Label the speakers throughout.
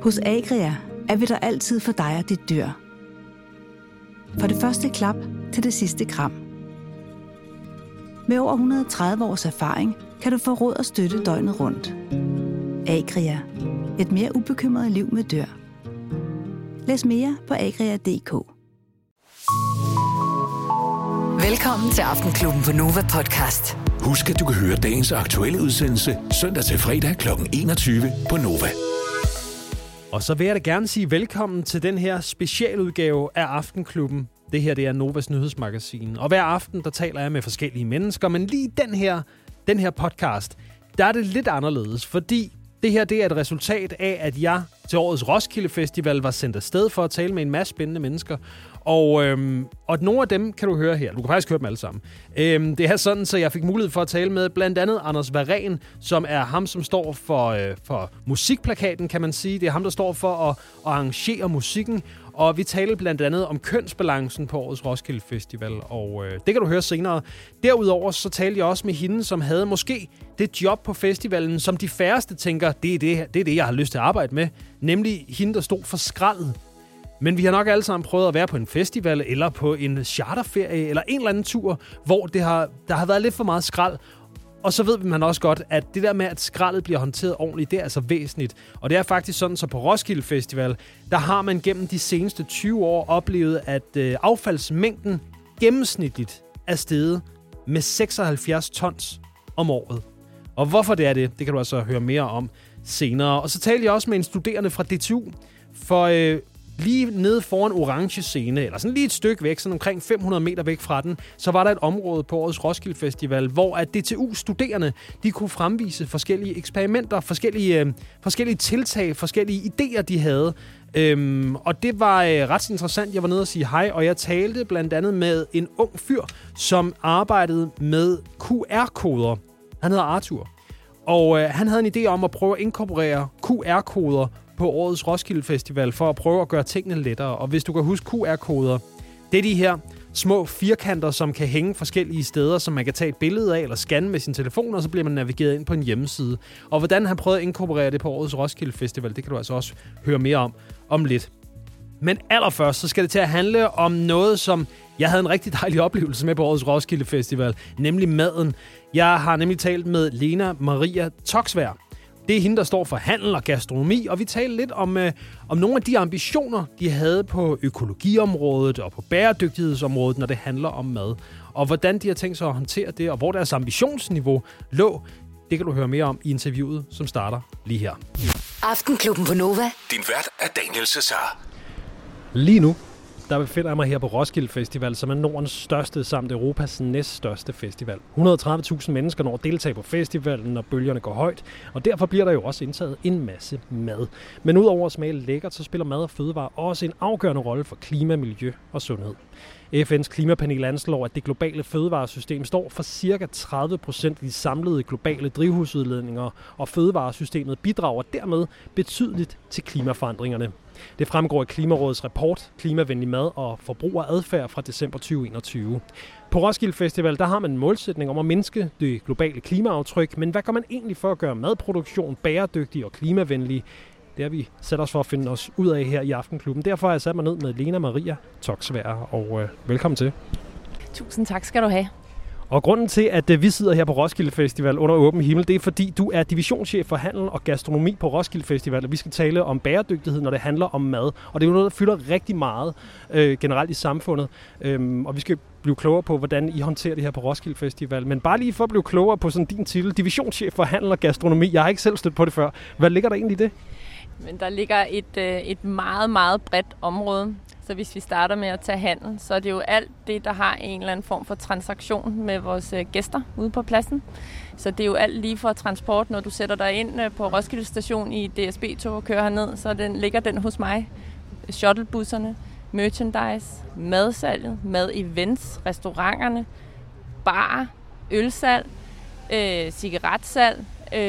Speaker 1: Hos Agria er vi der altid for dig og dit dyr. Fra det første klap til det sidste kram. Med over 130 års erfaring kan du få råd og støtte døgnet rundt. Agria. Et mere ubekymret liv med dyr. Læs mere på agria.dk.
Speaker 2: Velkommen til Aftenklubben på Nova Podcast.
Speaker 3: Husk, at du kan høre dagens aktuelle udsendelse søndag til fredag kl. 21 på Nova.
Speaker 4: Og så vil jeg da gerne sige velkommen til den her specialudgave af Aftenklubben. Det her, det er Novas nyhedsmagasin. Og hver aften, der taler jeg med forskellige mennesker. Men lige den her podcast, der er det lidt anderledes. Fordi det her, det er et resultat af, at jeg til årets Roskilde Festival var sendt afsted for at tale med en masse spændende mennesker. Og nogle af dem kan du høre her. Du kan faktisk høre dem alle sammen. Det er sådan, så jeg fik mulighed for at tale med blandt andet Anders Warén, som er ham, som står for musikplakaten, kan man sige. Det er ham, der står for at arrangere musikken. Og vi talte blandt andet om kønsbalancen på årets Roskilde Festival, og det kan du høre senere. Derudover så talte jeg også med hende, som havde måske det job på festivalen, som de færreste tænker, det er det, jeg har lyst til at arbejde med. Nemlig hende, der stod for skraldet. Men vi har nok alle sammen prøvet at være på en festival, eller på en charterferie, eller en eller anden tur, hvor der har været lidt for meget skrald. Og så ved man også godt, at det der med, at skraldet bliver håndteret ordentligt, det er altså væsentligt. Og det er faktisk sådan, så på Roskilde Festival, der har man gennem de seneste 20 år oplevet, at affaldsmængden gennemsnitligt er steget med 76 tons om året. Og hvorfor det er det kan du altså høre mere om senere. Og så talte jeg også med en studerende fra DTU, for lige nede foran Orange Scene, eller sådan lige et stykke væk, sådan omkring 500 meter væk fra den, så var der et område på årets Roskilde Festival, hvor at DTU-studerende, de kunne fremvise forskellige eksperimenter, forskellige tiltag, forskellige idéer, de havde. Og det var ret interessant. Jeg var nede og sige hej, og jeg talte blandt andet med en ung fyr, som arbejdede med QR-koder. Han hedder Arthur. Og han havde en idé om at prøve at inkorporere QR-koder på årets Roskilde Festival for at prøve at gøre tingene lettere. Og hvis du kan huske QR-koder, det er de her små firkanter, som kan hænge forskellige steder, som man kan tage et billede af eller scanne med sin telefon, og så bliver man navigeret ind på en hjemmeside. Og hvordan han prøvede at inkorporere det på årets Roskilde Festival, det kan du altså også høre mere om lidt. Men allerførst, så skal det til at handle om noget, som jeg havde en rigtig dejlig oplevelse med på årets Roskilde Festival, nemlig maden. Jeg har nemlig talt med Lena Maria Toksvær. Det er hende, der står for handel og gastronomi, og vi talte lidt om nogle af de ambitioner, de havde på økologiområdet og på bæredygtighedsområdet, når det handler om mad. Og hvordan de har tænkt sig at håndtere det, og hvor deres ambitionsniveau lå, det kan du høre mere om i interviewet, som starter lige her.
Speaker 2: Aftenklubben på Nova.
Speaker 3: Din vært er Daniel Cesar.
Speaker 4: Lige nu, der befinder jeg mig her på Roskilde Festival, som er Nordens største samt Europas næststørste festival. 130.000 mennesker når at deltage på festivalen, når bølgerne går højt, og derfor bliver der jo også indtaget en masse mad. Men udover at smage lækkert, så spiller mad og fødevarer også en afgørende rolle for klima, miljø og sundhed. FN's klimapanel anslår, at det globale fødevaresystem står for ca. 30% af de samlede globale drivhusudledninger, og fødevaresystemet bidrager dermed betydeligt til klimaforandringerne. Det fremgår af Klimarådets rapport Klimavenlig mad og forbrugeradfærd fra december 2021. På Roskilde Festival der har man en målsætning om at mindske det globale klimaaftryk, men hvad gør man egentlig for at gøre madproduktion bæredygtig og klimavenlig? Det har vi sat os for at finde os ud af her i Aftenklubben. Derfor har jeg sat mig ned med Lena Maria Toksvær, og velkommen til.
Speaker 5: Tusind tak skal du have.
Speaker 4: Og grunden til, at vi sidder her på Roskilde Festival under åben himmel, det er fordi, du er divisionschef for handel og gastronomi på Roskilde Festival, og vi skal tale om bæredygtighed, når det handler om mad. Og det er jo noget, der fylder rigtig meget generelt i samfundet. Og vi skal blive klogere på, hvordan I håndterer det her på Roskilde Festival. Men bare lige for at blive klogere på sådan din titel, divisionschef for handel og gastronomi. Jeg har ikke selv stødt på det før. Hvad ligger der egentlig i det?
Speaker 5: Men der ligger et meget, meget bredt område. Så hvis vi starter med at tage handel, så er det jo alt det, der har en eller anden form for transaktion med vores gæster ude på pladsen. Så det er jo alt lige fra transport, når du sætter dig ind på Roskilde Station i DSB-tog og kører herned, så ligger den hos mig. Shuttlebusserne, merchandise, madsalget, mad-events, restauranterne, bar, ølsalg, cigaretsalg,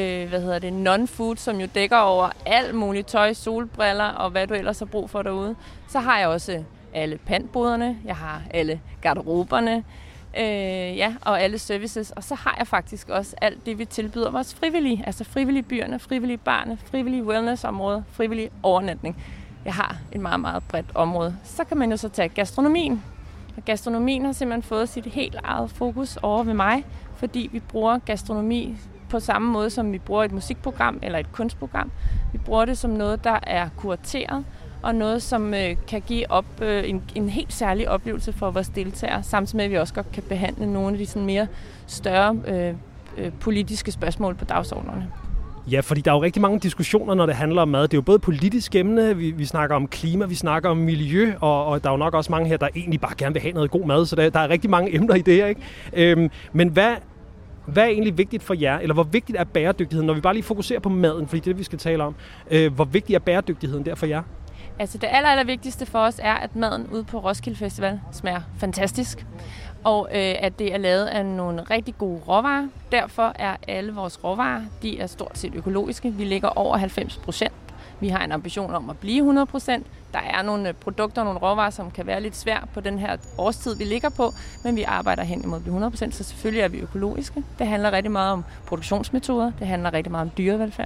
Speaker 5: non-food, som jo dækker over alt muligt tøj, solbriller og hvad du ellers har brug for derude. Så har jeg også alle pantboderne, jeg har alle garderoberne, Og alle services. Og så har jeg faktisk også alt det, vi tilbyder vores frivillige. Altså frivillige byerne, frivillige barne, frivillige wellnessområder, frivillige overnatning. Jeg har et meget, meget bredt område. Så kan man jo så tage gastronomien. Og gastronomien har simpelthen fået sit helt eget fokus over ved mig, fordi vi bruger gastronomi på samme måde, som vi bruger et musikprogram eller et kunstprogram. Vi bruger det som noget, der er kurateret, og noget, som kan give en helt særlig oplevelse for vores deltagere, samtidig med, at vi også godt kan behandle nogle af de sådan mere større politiske spørgsmål på dagsordnerne.
Speaker 4: Ja, fordi der er jo rigtig mange diskussioner, når det handler om mad. Det er jo både politisk emne, vi snakker om klima, vi snakker om miljø, og der er jo nok også mange her, der egentlig bare gerne vil have noget god mad, så der er rigtig mange emner i det her, ikke? Men hvad er egentlig vigtigt for jer, eller hvor vigtigt er bæredygtigheden, når vi bare lige fokuserer på maden, fordi det er det, vi skal tale om. Hvor vigtig er bæredygtigheden der for jer?
Speaker 5: Altså det aller vigtigste for os er, at maden ude på Roskilde Festival smager fantastisk, og at det er lavet af nogle rigtig gode råvarer. Derfor er alle vores råvarer, de er stort set økologiske. Vi ligger over 90%. Vi har en ambition om at blive 100%. Der er nogle produkter og nogle råvarer, som kan være lidt svært på den her årstid, vi ligger på, men vi arbejder hen imod at blive 100%, så selvfølgelig er vi økologiske. Det handler rigtig meget om produktionsmetoder. Det handler rigtig meget om dyrevelfærd.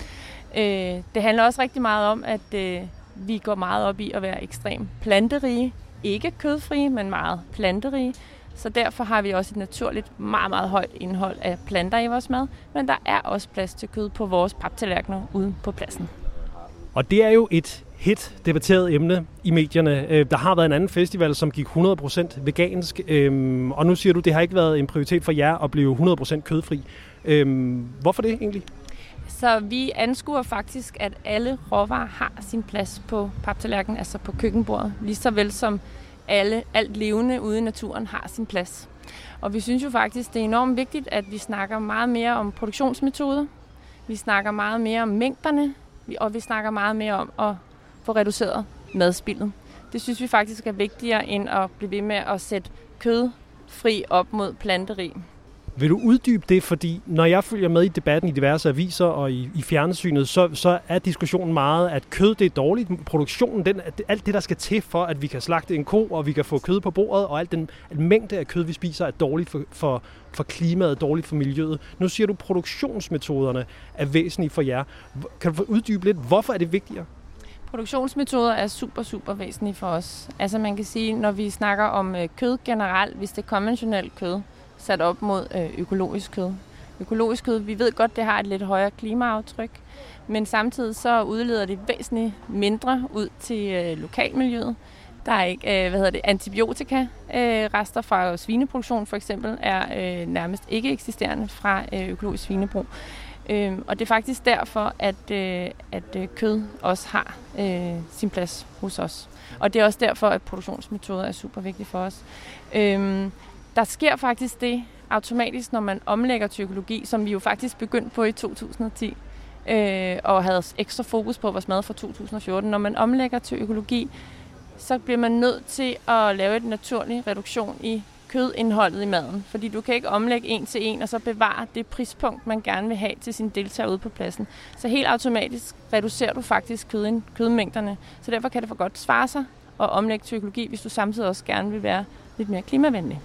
Speaker 5: Det handler også rigtig meget om, at vi går meget op i at være ekstremt planterige. Ikke kødfrie, men meget planterige. Så derfor har vi også et naturligt meget, meget højt indhold af planter i vores mad. Men der er også plads til kød på vores paptallerkener ude på pladsen.
Speaker 4: Og det er jo et hit debatteret emne i medierne. Der har været en anden festival, som gik 100% vegansk. Og nu siger du, det har ikke været en prioritet for jer at blive 100% kødfri. Hvorfor det egentlig?
Speaker 5: Så vi anskuer faktisk, at alle råvarer har sin plads på paptallerkenen, altså på køkkenbordet, lige så vel som alt levende ude i naturen har sin plads. Og vi synes jo faktisk, det er enormt vigtigt, at vi snakker meget mere om produktionsmetoder, vi snakker meget mere om mængderne, og vi snakker meget mere om at få reduceret madspildet. Det synes vi faktisk er vigtigere, end at blive ved med at sætte kødfri op mod planteri.
Speaker 4: Vil du uddybe det, fordi når jeg følger med i debatten i diverse aviser og i fjernsynet, så er diskussionen meget, at kød det er dårligt. Produktionen, alt det, der skal til for, at vi kan slagte en ko, og vi kan få kød på bordet, og alt den mængde af kød, vi spiser, er dårligt for klimaet, dårligt for miljøet. Nu siger du, at produktionsmetoderne er væsentlige for jer. Kan du uddybe lidt, hvorfor er det vigtigere?
Speaker 5: Produktionsmetoder er super, super væsentlige for os. Altså man kan sige, når vi snakker om kød generelt, hvis det er konventionelt kød, sat op mod økologisk kød. Økologisk kød, vi ved godt, det har et lidt højere klimaaftryk, men samtidig så udleder det væsentligt mindre ud til lokalmiljøet. Der er ikke antibiotika. Rester fra svineproduktion for eksempel er nærmest ikke eksisterende fra økologisk svinebrug. Og det er faktisk derfor, at kød også har sin plads hos os. Og det er også derfor, at produktionsmetoder er super vigtige for os. Der sker faktisk det automatisk, når man omlægger til økologi, som vi jo faktisk begyndte på i 2010, og havde ekstra fokus på vores mad fra 2014. Når man omlægger til økologi, så bliver man nødt til at lave et naturlig reduktion i kødindholdet i maden. Fordi du kan ikke omlægge en til en, og så bevare det prispunkt, man gerne vil have til sine deltagere ude på pladsen. Så helt automatisk reducerer du faktisk kødmængderne. Så derfor kan det for godt svare sig at omlægge til økologi, hvis du samtidig også gerne vil være lidt mere klimavenlig.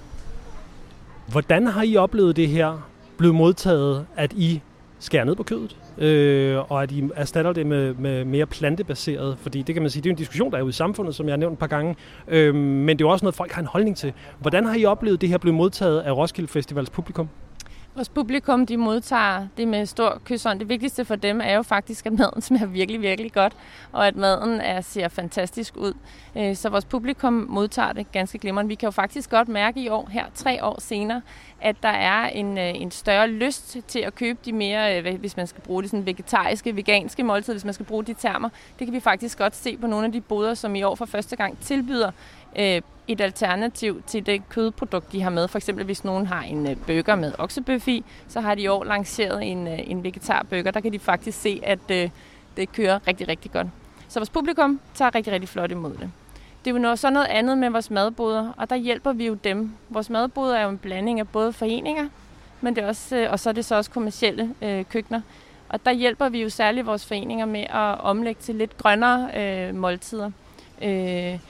Speaker 4: Hvordan har I oplevet det her blevet modtaget, at I skærer ned på kødet, og at I erstatter det med mere plantebaseret? Fordi det kan man sige, det er en diskussion, der er ude i samfundet, som jeg har nævnt et par gange, men det er jo også noget, folk har en holdning til. Hvordan har I oplevet det her blive modtaget af Roskilde Festivals publikum?
Speaker 5: Vores publikum, de modtager det med stor kyshånd. Det vigtigste for dem er jo faktisk, at maden smager virkelig, virkelig godt, og at maden ser fantastisk ud. Så vores publikum modtager det ganske glimrende. Vi kan jo faktisk godt mærke i år, her 3 år senere, at der er en større lyst til at købe de mere, hvis man skal bruge det sådan vegetariske, veganske måltider, hvis man skal bruge de termer. Det kan vi faktisk godt se på nogle af de boder, som i år for første gang tilbyder et alternativ til det kødprodukt, de har med. For eksempel hvis nogen har en burger med oksebøf i, så har de i år lanceret en vegetarburger. Der kan de faktisk se, at det kører rigtig, rigtig godt. Så vores publikum tager rigtig, rigtig flot imod det. Det er jo så noget andet med vores madboder, og der hjælper vi jo dem. Vores madboder er jo en blanding af både foreninger, men det er også, og så er det så også kommercielle køkkener. Og der hjælper vi jo særligt vores foreninger med at omlægge til lidt grønnere måltider.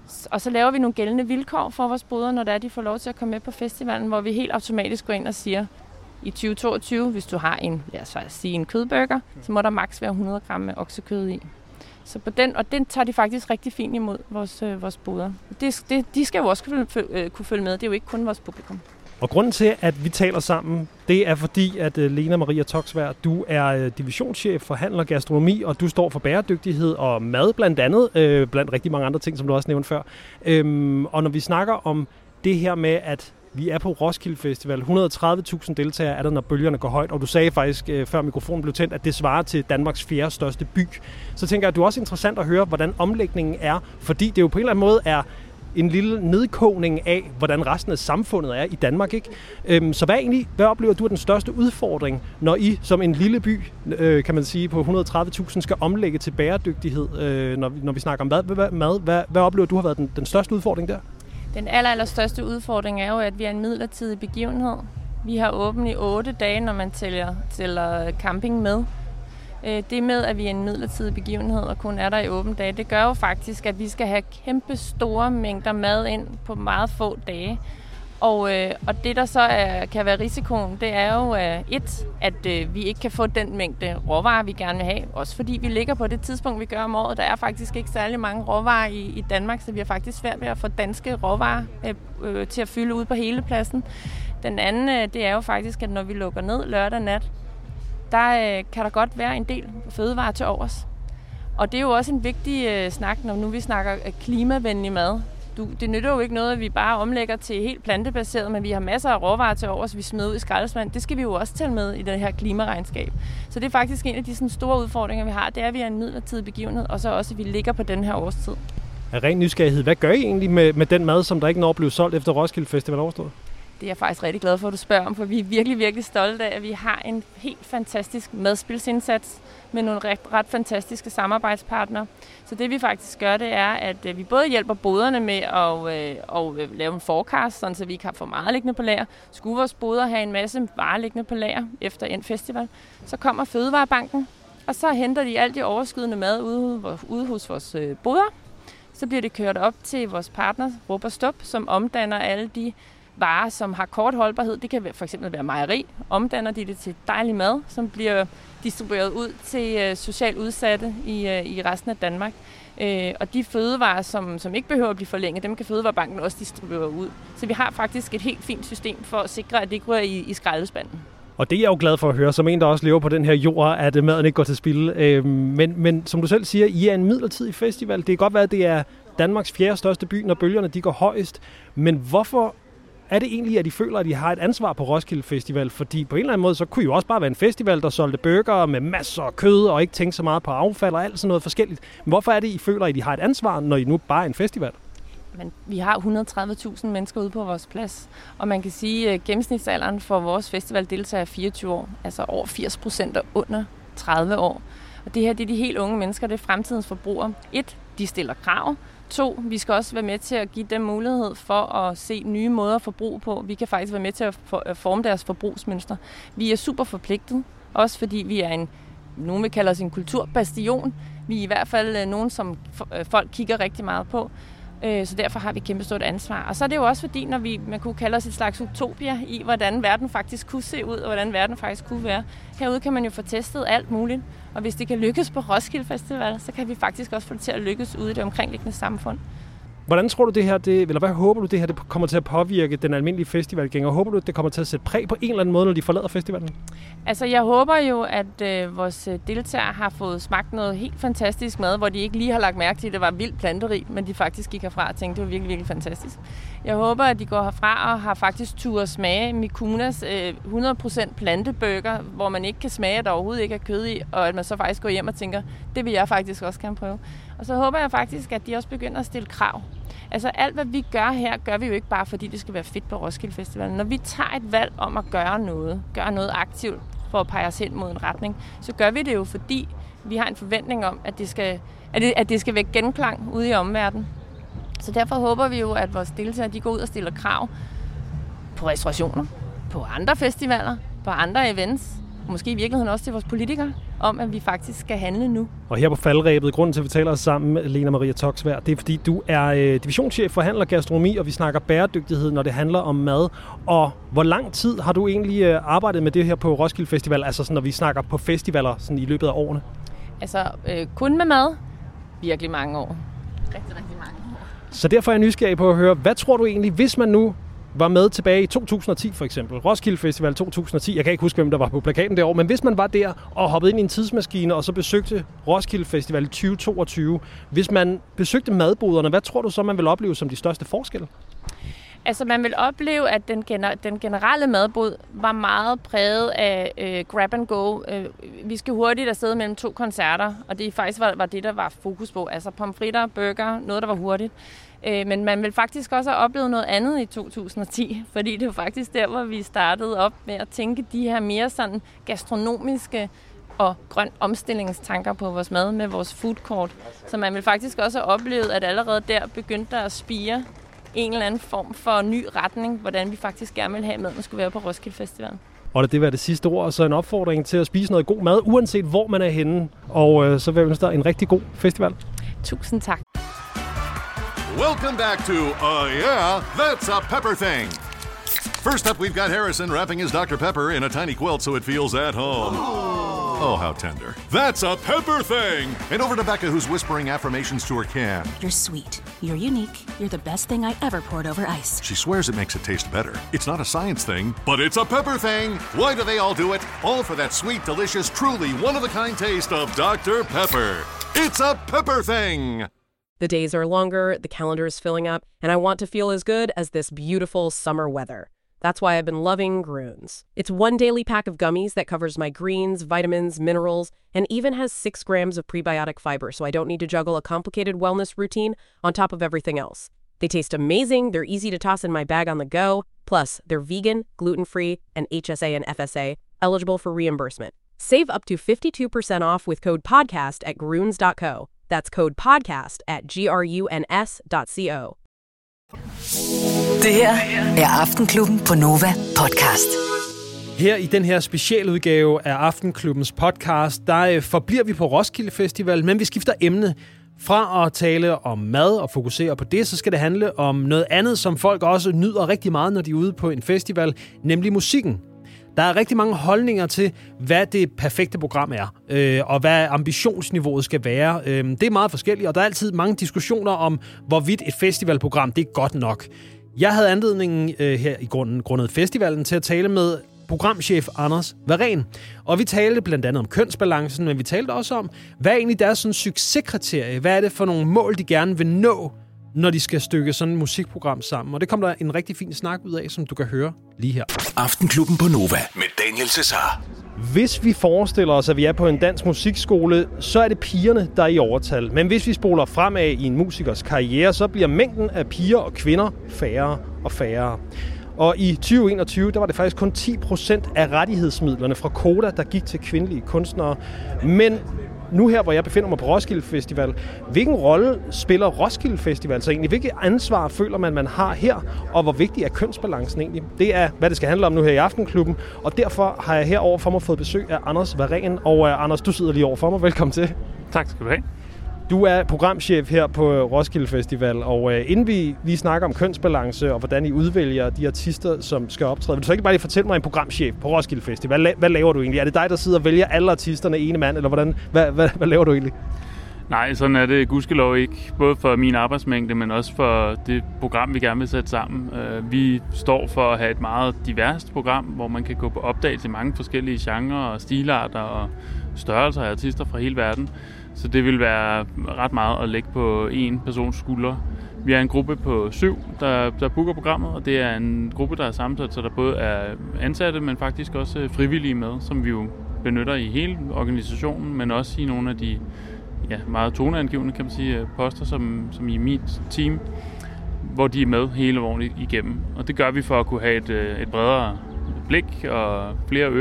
Speaker 5: Og så laver vi nogle gældende vilkår for vores boder, når de får lov til at komme med på festivalen, hvor vi helt automatisk går ind og siger, i 2022, hvis du har en kødburger, så må der maks være 100 gram med oksekød i. Så på den tager de faktisk rigtig fint imod vores boder. De skal jo også kunne følge med, det er jo ikke kun vores publikum.
Speaker 6: Og grunden til, at vi taler sammen, det er fordi, at Lena Maria Toksvær, du er divisionschef for handel og gastronomi, og du står for bæredygtighed og mad blandt andet, blandt rigtig mange andre ting, som du også nævnte før. Og når vi snakker om det her med, at vi er på Roskilde Festival, 130.000 deltagere er der, når bølgerne går højt, og du sagde faktisk, før mikrofonen blev tændt, at det svarer til Danmarks 4. største by. Så tænker jeg, at det er også interessant at høre, hvordan omlægningen er, fordi det jo på en eller anden måde er en lille nedkogning af, hvordan resten af samfundet er i Danmark, ikke? Så hvad oplever du er den største udfordring, når I som en lille by, kan man sige, på 130.000 skal omlægge til bæredygtighed, når vi snakker om mad? Hvad oplever du har været den største udfordring der?
Speaker 5: Den allerstørste udfordring er jo, at vi er en midlertidig begivenhed. Vi har åbent i 8 dage, når man tæller camping med. Det med, at vi er en midlertidig begivenhed og kun er der i åbne dage, det gør jo faktisk, at vi skal have kæmpe store mængder mad ind på meget få dage. Og det, der så kan være risikoen, det er jo at vi ikke kan få den mængde råvarer, vi gerne vil have. Også fordi vi ligger på det tidspunkt, vi gør om året. Der er faktisk ikke særlig mange råvarer i Danmark, så vi har faktisk svært ved at få danske råvarer til at fylde ud på hele pladsen. Den anden, det er jo faktisk, at når vi lukker ned lørdag nat, der kan der godt være en del fødevarer til overs. Og det er jo også en vigtig snak, når nu vi snakker klimavenlig mad. Det nytter jo ikke noget, at vi bare omlægger til helt plantebaseret, men vi har masser af råvarer til overs, vi smider ud i skraldespand. Det skal vi jo også tælle med i det her klimaregnskab. Så det er faktisk en af de sådan, store udfordringer, vi har. Det er, at vi er en midlertidig begivenhed, og så også, at vi ligger på den her årstid.
Speaker 6: Af ren nysgerrighed, hvad gør I egentlig med den mad, som der ikke når at blive solgt efter Roskilde Festival overstået?
Speaker 5: Det er jeg faktisk rigtig glad for, at du spørger om, for vi er virkelig, virkelig stolte af, at vi har en helt fantastisk madspilsindsats med nogle ret fantastiske samarbejdspartnere. Så det vi faktisk gør, det er, at vi både hjælper boderne med at lave en forecast, sådan så vi ikke har for meget liggende på lager. Skulle vores boder have en masse varer liggende på lager efter en festival, så kommer Fødevarebanken, og så henter de alt det overskydende mad ude hos vores boder. Så bliver det kørt op til vores partner, Rup og Stop, som omdanner alle de varer, som har kort holdbarhed. Det kan for eksempel være mejeri. Omdanner de det til dejlig mad, som bliver distribueret ud til socialt udsatte i resten af Danmark. Og de fødevarer, som ikke behøver at blive forlænget, dem kan Fødevarebanken også distribuere ud. Så vi har faktisk et helt fint system for at sikre, at det ikke ryger i skraldespanden.
Speaker 6: Og det er jeg jo glad for at høre, som en, der også lever på den her jord, at maden ikke går til spilde. Men som du selv siger, I er en midlertidig festival. Det kan godt være, at det er Danmarks 4. største by, når bølgerne de går højst. Men hvorfor er det egentlig, at de føler, at de har et ansvar på Roskilde Festival? Fordi på en eller anden måde, så kunne jo også bare være en festival, der solgte burger med masser af kød og ikke tænkte så meget på affald og alt sådan noget forskelligt. Men hvorfor er det, I føler, at de har et ansvar, når I nu bare er en festival?
Speaker 5: Men vi har 130.000 mennesker ude på vores plads, og man kan sige, at gennemsnitsalderen for vores festivaldeltagere er 24 år, altså over 80% er under 30 år. Og det her, det er de helt unge mennesker, det er fremtidens forbrugere. 1, de stiller krav. 2, vi skal også være med til at give dem mulighed for at se nye måder at forbruge på. Vi kan faktisk være med til at forme deres forbrugsmønster. Vi er super forpligtet, også fordi vi er nogen vil kalde os en kulturbastion. Vi er i hvert fald nogen, som folk kigger rigtig meget på. Så derfor har vi et kæmpe stort ansvar. Og så er det jo også fordi, når man kunne kalde os et slags utopia i, hvordan verden faktisk kunne se ud, og hvordan verden faktisk kunne være. Herude kan man jo få testet alt muligt. Og hvis det kan lykkes på Roskilde Festival, så kan vi faktisk også få det til at lykkes ude i det omkringliggende samfund.
Speaker 6: Hvordan tror du eller hvad håber du det her det kommer til at påvirke den almindelige festivalgænger? Håber du, at det kommer til at sætte præg på en eller anden måde, når de forlader festivalen?
Speaker 5: Altså, jeg håber jo, at vores deltagere har fået smagt noget helt fantastisk mad, hvor de ikke lige har lagt mærke til, at det var vildt planterigt, men de faktisk gik herfra og tænkte, det var virkelig, virkelig fantastisk. Jeg håber, at de går herfra og har faktisk tur at smage Mikunas 100% planteburger, hvor man ikke kan smage, at der overhovedet ikke er kød i, og at man så faktisk går hjem og tænker, det vil jeg faktisk også gerne prøve. Og så håber jeg faktisk, at de også begynder at stille krav. Altså alt, hvad vi gør her, gør vi jo ikke bare, fordi det skal være fedt på Roskilde Festival. Når vi tager et valg om at gøre noget aktivt for at pege os hen mod en retning, så gør vi det jo, fordi vi har en forventning om, at det skal vække genklang ude i omverdenen. Så derfor håber vi jo, at vores deltagere de går ud og stiller krav på restaurationer, på andre festivaler, på andre events, måske i virkeligheden også til vores politikere, om at vi faktisk skal handle nu.
Speaker 6: Og her på faldrebet, grunden til, at vi taler os sammen, Lena Maria Toksvær, det er, fordi du er divisionschef for handel og gastronomi, og vi snakker bæredygtighed, når det handler om mad. Og hvor lang tid har du egentlig arbejdet med det her på Roskilde Festival, altså sådan, når vi snakker på festivaler sådan i løbet af årene?
Speaker 5: Altså, kun med mad, virkelig mange år. Rigtig mange år.
Speaker 6: Så derfor er jeg nysgerrig på at høre, hvad tror du egentlig, hvis man nu var med tilbage i 2010 for eksempel, Roskilde Festival 2010, jeg kan ikke huske, hvem der var på plakaten det år, men hvis man var der og hoppede ind i en tidsmaskine og så besøgte Roskilde Festival 2022, hvis man besøgte madboderne, hvad tror du så, man vil opleve som de største forskelle?
Speaker 5: Altså, man vil opleve, at den generelle madbod var meget præget af grab and go. Vi skal hurtigt afsted mellem 2 koncerter, og det faktisk var det, der var fokus på. Altså pomfritter, burger, noget, der var hurtigt. Men man vil faktisk også have oplevet noget andet i 2010, fordi det var faktisk der, hvor vi startede op med at tænke de her mere sådan gastronomiske og grøn omstillingstanker på vores mad med vores food court. Så man vil faktisk også have oplevet, at allerede der begyndte at spire en eller anden form for ny retning, hvordan vi faktisk gerne vil have maden skulle være på Roskilde Festival.
Speaker 6: Og det var det sidste ord, og så en opfordring til at spise noget god mad, uanset hvor man er henne. Og så vil jeg ønske dig en rigtig god festival.
Speaker 5: Tusind tak.
Speaker 7: Welcome back to Yeah, That's a Pepper Thing. First up, we've got Harrison wrapping his Dr. Pepper in a tiny quilt so it feels at home. Oh, how tender. That's a Pepper Thing! And over to Becca, who's whispering affirmations to her can.
Speaker 8: You're sweet. You're unique. You're the best thing I ever poured over ice.
Speaker 7: She swears it makes it taste better. It's not a science thing, but it's a Pepper Thing! Why do they all do it? All for that sweet, delicious, truly one-of-a-kind taste of Dr. Pepper. It's a Pepper Thing!
Speaker 9: The days are longer, the calendar is filling up, and I want to feel as good as this beautiful summer weather. That's why I've been loving Grüns. It's one daily pack of gummies that covers my greens, vitamins, minerals, and even has 6 grams of prebiotic fiber, so I don't need to juggle a complicated wellness routine on top of everything else. They taste amazing, they're easy to toss in my bag on the go, plus they're vegan, gluten-free, and HSA and FSA, eligible for reimbursement. Save up to 52% off with code PODCAST at Grüns.co. That's code PODCAST at GRUNS.co.
Speaker 2: Det her er Aftenklubben på Nova podcast.
Speaker 4: Her i den her specialudgave af Aftenklubbens podcast, der forbliver vi på Roskilde Festival, men vi skifter emne. Fra at tale om mad og fokusere på det, så skal det handle om noget andet, som folk også nyder rigtig meget, når de er ude på en festival, nemlig musikken. Der er rigtig mange holdninger til, hvad det perfekte program er, og hvad ambitionsniveauet skal være. Det er meget forskelligt, og der er altid mange diskussioner om, hvorvidt et festivalprogram det er godt nok. Jeg havde anledningen her i grundet festivalen til at tale med programchef Anders Warén. Og vi talte blandt andet om kønsbalancen, men vi talte også om, hvad er egentlig deres sådan succeskriterie? Hvad er det for nogle mål, de gerne vil nå, når de skal stykke sådan et musikprogram sammen? Og det kom der en rigtig fin snak ud af, som du kan høre lige her.
Speaker 3: Aftenklubben på Nova med Daniel Cesar.
Speaker 6: Hvis vi forestiller os, at vi er på en dansk musikskole, så er det pigerne, der er i overtal. Men hvis vi spoler fremad i en musikers karriere, så bliver mængden af piger og kvinder færre og færre. Og i 2021, der var det faktisk kun 10% af rettighedsmidlerne fra Koda, der gik til kvindelige kunstnere. Men nu her, hvor jeg befinder mig på Roskilde Festival, hvilken rolle spiller Roskilde Festival så egentlig? Hvilket ansvar føler man har her, og hvor vigtig er kønsbalancen egentlig? Det er, hvad det skal handle om nu her i Aftenklubben, og derfor har jeg herover for mig fået besøg af Anders Warén. Og Anders, du sidder lige over for mig. Velkommen til.
Speaker 10: Tak skal du have.
Speaker 6: Du er programchef her på Roskilde Festival, og inden vi snakker om kønsbalance og hvordan I udvælger de artister, som skal optræde, vil du så ikke bare lige fortælle mig en programchef på Roskilde Festival? Hvad laver du egentlig? Er det dig, der sidder og vælger alle artisterne ene mand, eller hvordan? Hvad laver du egentlig?
Speaker 10: Nej, sådan er det gudskelov ikke. Både for min arbejdsmængde, men også for det program, vi gerne vil sætte sammen. Vi står for at have et meget diverst program, hvor man kan gå på opdagelse i mange forskellige genrer og stilarter og størrelser af artister fra hele verden. Så det vil være ret meget at lægge på en persons skuldre. Vi er en gruppe på 7, der booker programmet, og det er en gruppe, der er sammensat, så der både er ansatte, men faktisk også frivillige med, som vi jo benytter i hele organisationen, men også i nogle af de meget toneangivende, kan man sige, poster, som i mit team, hvor de er med hele året igennem. Og det gør vi for at kunne have et bredere blik og flere ører ud og lytte, og kan specialisere os i forskellige genrer, så vi kan komme hele vejen rundt.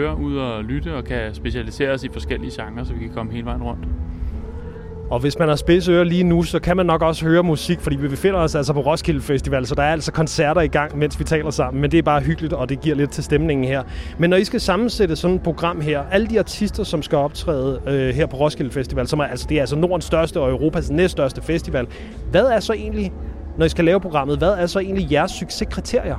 Speaker 6: Og hvis man har spidse ører lige nu, så kan man nok også høre musik, fordi vi befinder os altså på Roskilde Festival, så der er altså koncerter i gang, mens vi taler sammen. Men det er bare hyggeligt, og det giver lidt til stemningen her. Men når I skal sammensætte sådan et program her, alle de artister, som skal optræde her på Roskilde Festival, som det er altså Nordens største og Europas næststørste festival. Hvad er så egentlig, når I skal lave programmet, hvad er så egentlig jeres succeskriterier?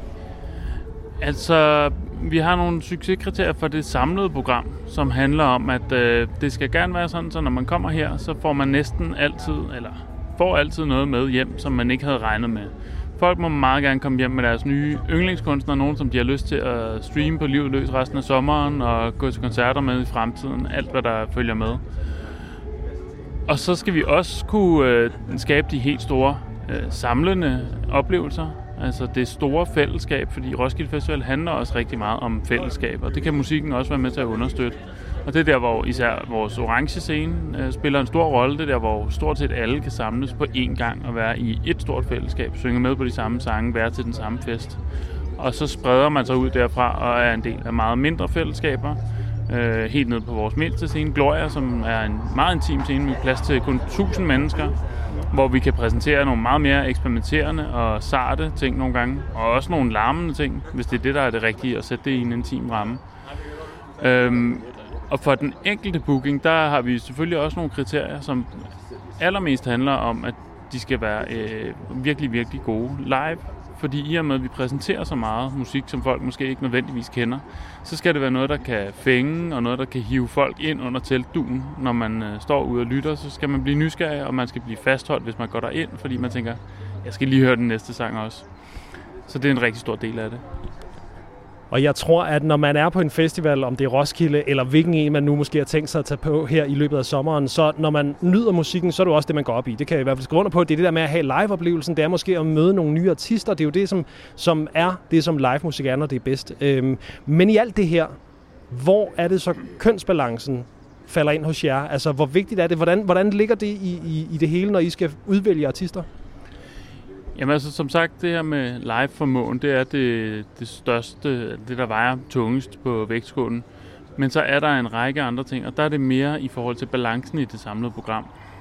Speaker 10: Altså, vi har nogle succeskriterier for det samlede program, som handler om, at det skal gerne være sådan, så når man kommer her, så får man næsten altid noget med hjem, som man ikke havde regnet med. Folk må meget gerne komme hjem med deres nye yndlingskunstnere, nogen som de har lyst til at streame på livet løs resten af sommeren og gå til koncerter med i fremtiden, alt hvad der følger med. Og så skal vi også kunne skabe de helt store samlende oplevelser. Altså det store fællesskab, fordi Roskilde Festival handler også rigtig meget om fællesskab, og det kan musikken også være med til at understøtte. Og det er der, hvor især vores orange scene spiller en stor rolle. Det er der, hvor stort set alle kan samles på én gang og være i et stort fællesskab, synge med på de samme sange, være til den samme fest. Og så spreder man sig ud derfra og er en del af meget mindre fællesskaber. Helt ned på vores mindste scene, Gloria, som er en meget intim scene med plads til kun 1000 mennesker, hvor vi kan præsentere nogle meget mere eksperimenterende og sarte ting nogle gange, og også nogle larmende ting, hvis det er det, der er det rigtige, at sætte det i en intim ramme. Og for den enkelte booking, der har vi selvfølgelig også nogle kriterier, som allermest handler om, at de skal være virkelig, virkelig gode live. Fordi i og med, at vi præsenterer så meget musik, som folk måske ikke nødvendigvis kender, så skal det være noget, der kan fænge, og noget, der kan hive folk ind under teltdugen. Når man står ude og lytter, så skal man blive nysgerrig, og man skal blive fastholdt, hvis man går derind, fordi man tænker, jeg skal lige høre den næste sang også. Så det er en rigtig stor del af det.
Speaker 6: Og jeg tror, at når man er på en festival, om det er Roskilde, eller hvilken en man nu måske har tænkt sig at tage på her i løbet af sommeren, så når man nyder musikken, så er det også det, man går op i. Det kan jeg i hvert fald skrive under på. Det er det der med at have live-oplevelsen. Det er måske at møde nogle nye artister. Det er jo det, som er det, som live-musik er, når det er bedst. Men i alt det her, hvor er det så kønsbalancen falder ind hos jer? Altså, hvor vigtigt er det? Hvordan ligger det i det hele, når I skal udvælge artister?
Speaker 10: Jamen altså, som sagt, det her med live-formåen, det er det største, det der vejer tungest på vægtskålen. Men så er der en række andre ting, og der er det mere i forhold til balancen i det samlede program.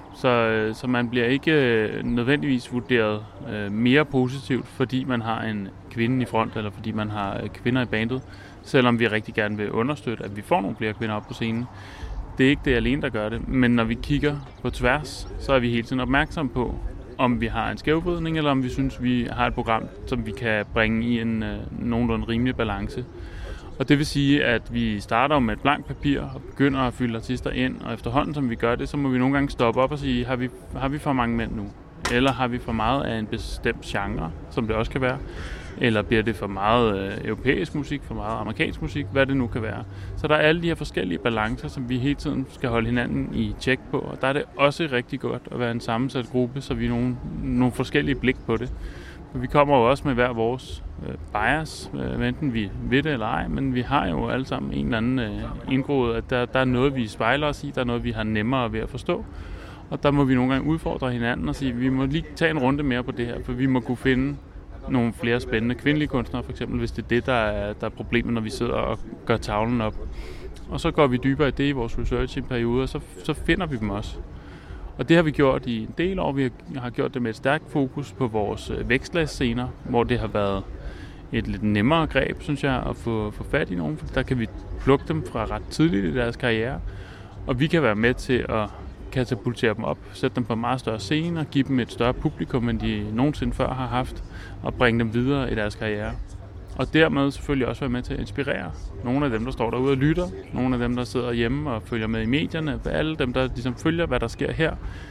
Speaker 10: Så man bliver ikke nødvendigvis vurderet mere positivt, fordi man har en kvinde i front, eller fordi man har kvinder i bandet, selvom vi rigtig gerne vil understøtte, at vi får nogle flere kvinder op på scenen. Det er ikke det alene, der gør det, men når vi kigger på tværs, så er vi hele tiden opmærksomme på, om vi har en skævvridning, eller om vi synes, vi har et program, som vi kan bringe i en nogenlunde rimelig balance. Og det vil sige, at vi starter med et blankt papir og begynder at fylde artister ind, og efterhånden, som vi gør det, så må vi nogle gange stoppe op og sige, har vi for mange mænd nu? Eller har vi for meget af en bestemt genre, som det også kan være? Eller bliver det for meget europæisk musik, for meget amerikansk musik, hvad det nu kan være. Så der er alle de her forskellige balancer, som vi hele tiden skal holde hinanden i tjek på. Og der er det også rigtig godt at være en sammensat gruppe, så vi har nogle forskellige blik på det. For vi kommer jo også med hver vores bias, enten vi ved det eller ej, men vi har jo alle sammen en eller anden indgroet, at der er noget, vi spejler os i, der er noget, vi har nemmere ved at forstå. Og der må vi nogle gange udfordre hinanden og sige, at vi må lige tage en runde mere på det her, for vi må kunne finde nogle flere spændende kvindelige kunstnere, for eksempel, hvis det er det, der er problemet, når vi sidder og gør tavlen op. Og så går vi dybere i det i vores research i en periode, og så finder vi dem også. Og det har vi gjort i en del år. Vi har gjort det med et stærkt fokus på vores vækstlagsscener, hvor det har været et lidt nemmere greb, synes jeg, at få fat i nogen, for der kan vi plukke dem fra ret tidligt i deres karriere, og vi kan være med til at katapultere dem op, sætte dem på en meget større scene og give dem et større publikum, end de nogensinde før har haft, og bringe dem videre i deres karriere. Og dermed selvfølgelig også være med til at inspirere nogle af dem, der står derude og lytter, nogle af dem, der sidder hjemme og følger med i medierne, alle dem, der ligesom følger, hvad der sker her,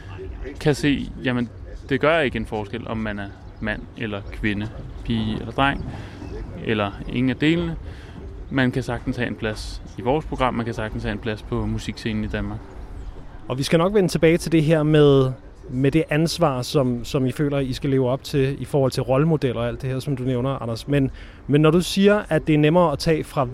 Speaker 10: kan se, jamen, det gør ikke en forskel, om man er mand eller kvinde, pige eller dreng, eller ingen af delene. Man kan sagtens have en plads i vores program, man kan sagtens have en plads på musikscenen i Danmark.
Speaker 6: Og vi skal nok vende tilbage til det her med det ansvar, som I føler, I skal leve op til i forhold til rollemodeller og alt det her, som du nævner, Anders. Men når du siger, at det er nemmere at tage fra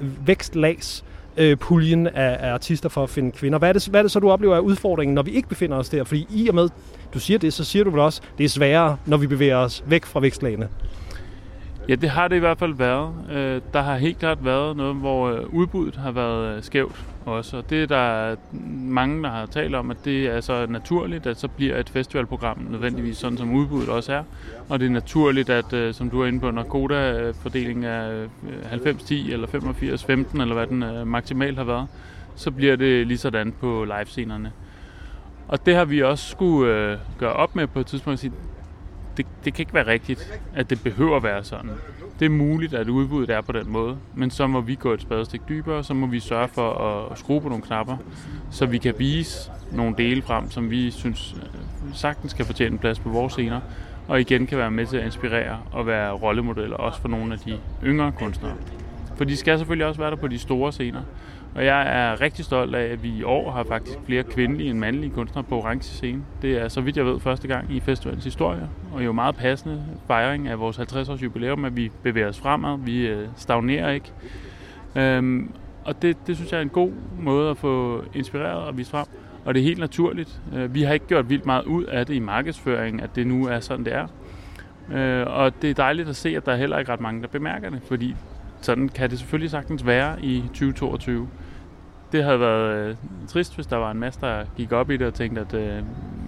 Speaker 6: vækstlags-puljen af artister for at finde kvinder, hvad er det så, du oplever af udfordringen, når vi ikke befinder os der? Fordi i og med, du siger det, så siger du vel også, det er sværere, når vi bevæger os væk fra vækstlagene.
Speaker 10: Ja, det har det i hvert fald været. Der har helt klart været noget, hvor udbuddet har været skævt også. Og det er der mange, der har talt om, at det er så naturligt, at så bliver et festivalprogram nødvendigvis sådan, som udbuddet også er. Og det er naturligt, at som du er inde på, når koda-fordelingen er 90-10 eller 85-15, eller hvad den maksimalt har været, så bliver det lige sådan på livescenerne. Og det har vi også skulle gøre op med på et tidspunkt og sige, det kan ikke være rigtigt, at det behøver at være sådan. Det er muligt, at udbuddet er på den måde, men så må vi gå et spadestik dybere, så må vi sørge for at skrue på nogle knapper, så vi kan vise nogle dele frem, som vi synes sagtens kan fortjene en plads på vores scener, og igen kan være med til at inspirere og være rollemodeller, også for nogle af de yngre kunstnere. For de skal selvfølgelig også være der på de store scener. Og jeg er rigtig stolt af, at vi i år har faktisk flere kvindelige end mandlige kunstnere på orange scene. Det er, så vidt jeg ved, første gang i festivalens historie, og jo meget passende fejring af vores 50-års jubilæum, at vi bevæger os fremad. Vi stagnerer ikke. Og det synes jeg er en god måde at få inspireret og vist frem. Og det er helt naturligt. Vi har ikke gjort vildt meget ud af det i markedsføringen, at det nu er sådan, det er. Og det er dejligt at se, at der er heller ikke ret mange, der bemærker det, fordi sådan kan det selvfølgelig sagtens være i 2022. Det havde været trist, hvis der var en masse, der gik op i det og tænkte, at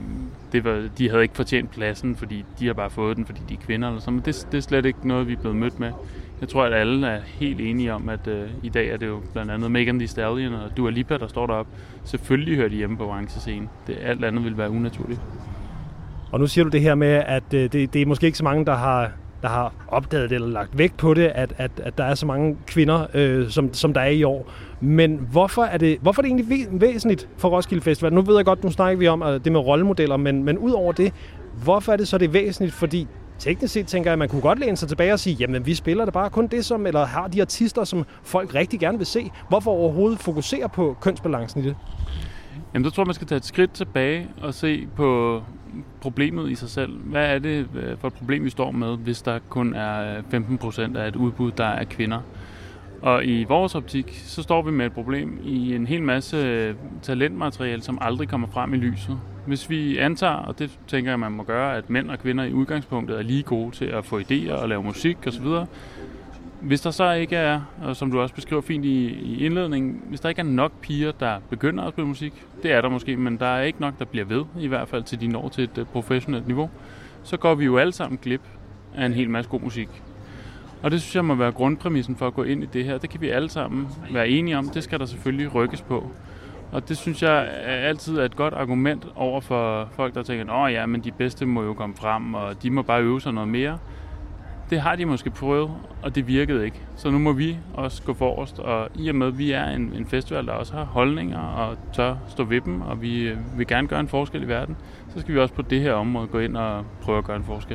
Speaker 10: de havde ikke fortjent pladsen, fordi de har bare fået den, fordi de er kvinder eller sådan. Men det er slet ikke noget, vi er blevet mødt med. Jeg tror, at alle er helt enige om, at i dag er det jo blandt andet Megan Thee Stallion og Dua Lipa, der står deroppe. Selvfølgelig hører de hjemme på orange scene. Alt andet vil være unaturligt.
Speaker 6: Og nu siger du det her med, at det er måske ikke så mange, der har opdaget det eller lagt vægt på det, at der er så mange kvinder, som der er i år. Men hvorfor er det egentlig væsentligt for Roskilde Festival? Nu ved jeg godt, nu snakker vi om det med rollemodeller, men ud over det, hvorfor er det så det væsentligt? Fordi teknisk set tænker jeg, at man kunne godt læne sig tilbage og sige, jamen vi spiller det bare kun det som, eller har de artister, som folk rigtig gerne vil se. Hvorfor overhovedet fokusere på kønsbalancen i det?
Speaker 10: Jamen, så tror jeg, man skal tage et skridt tilbage og se på problemet i sig selv. Hvad er det for et problem, vi står med, hvis der kun er 15% af et udbud, der er kvinder? Og i vores optik, så står vi med et problem i en hel masse talentmateriale, som aldrig kommer frem i lyset. Hvis vi antager, og det tænker jeg, man må gøre, at mænd og kvinder i udgangspunktet er lige gode til at få idéer og lave musik osv., hvis der så ikke er, og som du også beskriver fint i indledningen, hvis der ikke er nok piger, der begynder at spille musik, det er der måske, men der er ikke nok, der bliver ved, i hvert fald til de når til et professionelt niveau, så går vi jo alle sammen glip af en hel masse god musik. Og det synes jeg må være grundpræmissen for at gå ind i det her. Det kan vi alle sammen være enige om. Det skal der selvfølgelig rykkes på. Og det synes jeg altid er et godt argument over for folk, der tænker, ja, men de bedste må jo komme frem, og de må bare øve sig noget mere. Det har de måske prøvet, og det virkede ikke. Så nu må vi også gå forrest, og i og med, at vi er en festival, der også har holdninger og tør stå ved dem, og vi vil gerne gøre en forskel i verden, så skal vi også på det her område gå ind og prøve at gøre en forskel.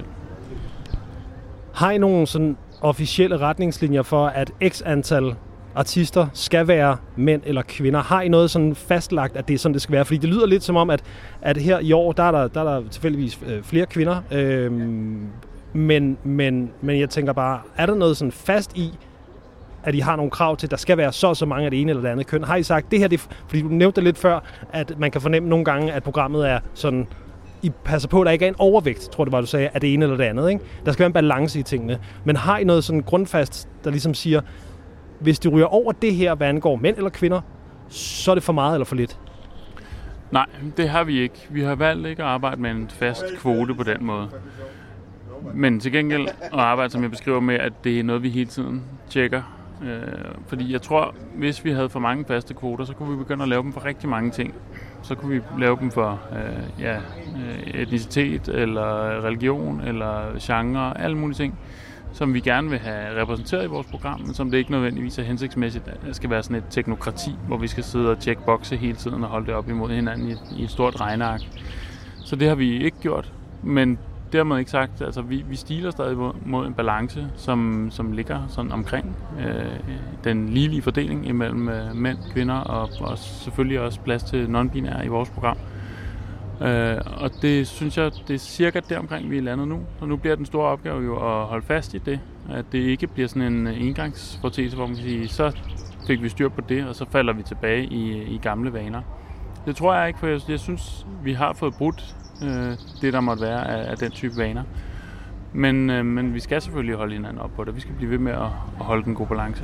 Speaker 6: Har I nogle sådan officielle retningslinjer for, at x antal artister skal være mænd eller kvinder? Har I noget sådan fastlagt, at det er sådan, det skal være? Fordi det lyder lidt som om, at her i år, der er der tilfældigvis flere kvinder. Men jeg tænker bare, er der noget sådan fast i, at I har nogle krav til, at der skal være så mange af det ene eller det andet køn? Har I sagt, det her, fordi du nævnte lidt før, at man kan fornemme nogle gange, at programmet er sådan, I passer på, at der ikke er en overvægt, tror det var, du sagde, af det ene eller det andet, ikke? Der skal være en balance i tingene. Men har I noget sådan grundfast, der ligesom siger, hvis det ryger over det her, hvad angår mænd eller kvinder, så er det for meget eller for lidt?
Speaker 10: Nej, det har vi ikke. Vi har valgt ikke at arbejde med en fast kvote på den måde. Men til gengæld at arbejde, som jeg beskriver med, at det er noget, vi hele tiden tjekker. Fordi jeg tror, hvis vi havde for mange faste kvoter, så kunne vi begynde at lave dem for rigtig mange ting. Så kunne vi lave dem for etnicitet, eller religion, eller genre, alle mulige ting, som vi gerne vil have repræsenteret i vores program, men som det ikke nødvendigvis er hensigtsmæssigt. Det skal være sådan et teknokrati, hvor vi skal sidde og tjekke bokse hele tiden og holde det op imod hinanden i et stort regneark. Så det har vi ikke gjort, men dermed ikke sagt, altså vi stiler stadig mod en balance, som ligger sådan omkring den ligelige fordeling imellem mænd, kvinder og selvfølgelig også plads til non-binære i vores program. Og det synes jeg, det er cirka deromkring, vi er landet nu. Og nu bliver den store opgave jo at holde fast i det, at det ikke bliver sådan en engangsfortelse, hvor man kan sige, så fik vi styr på det, og så falder vi tilbage i gamle vaner. Det tror jeg ikke, for jeg synes, vi har fået brudt det, der måtte være af den type vaner. Men vi skal selvfølgelig holde hinanden op på det. Vi skal blive ved med at holde den gode balance.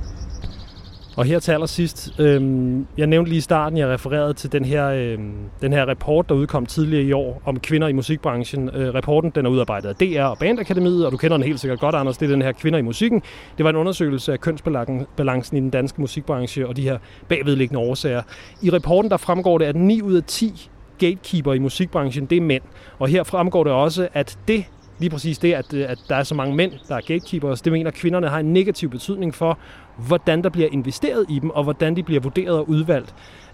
Speaker 6: Og her til allersidst, jeg nævnte lige i starten, jeg refererede til den her rapport, der udkom tidligere i år om kvinder i musikbranchen. Rapporten, den er udarbejdet af DR og Bandakademiet, og du kender den helt sikkert godt, Anders. Det er den her Kvinder i musikken. Det var en undersøgelse af kønsbalancen i den danske musikbranche og de her bagvedliggende årsager. I rapporten der fremgår det, at 9 ud af 10 gatekeeper i musikbranchen, det er mænd. Og her fremgår det også, at lige præcis det, at der er så mange mænd, der er gatekeepers, det mener, at kvinderne har en negativ betydning for, hvordan der bliver investeret i dem, og hvordan de bliver vurderet og udvalgt.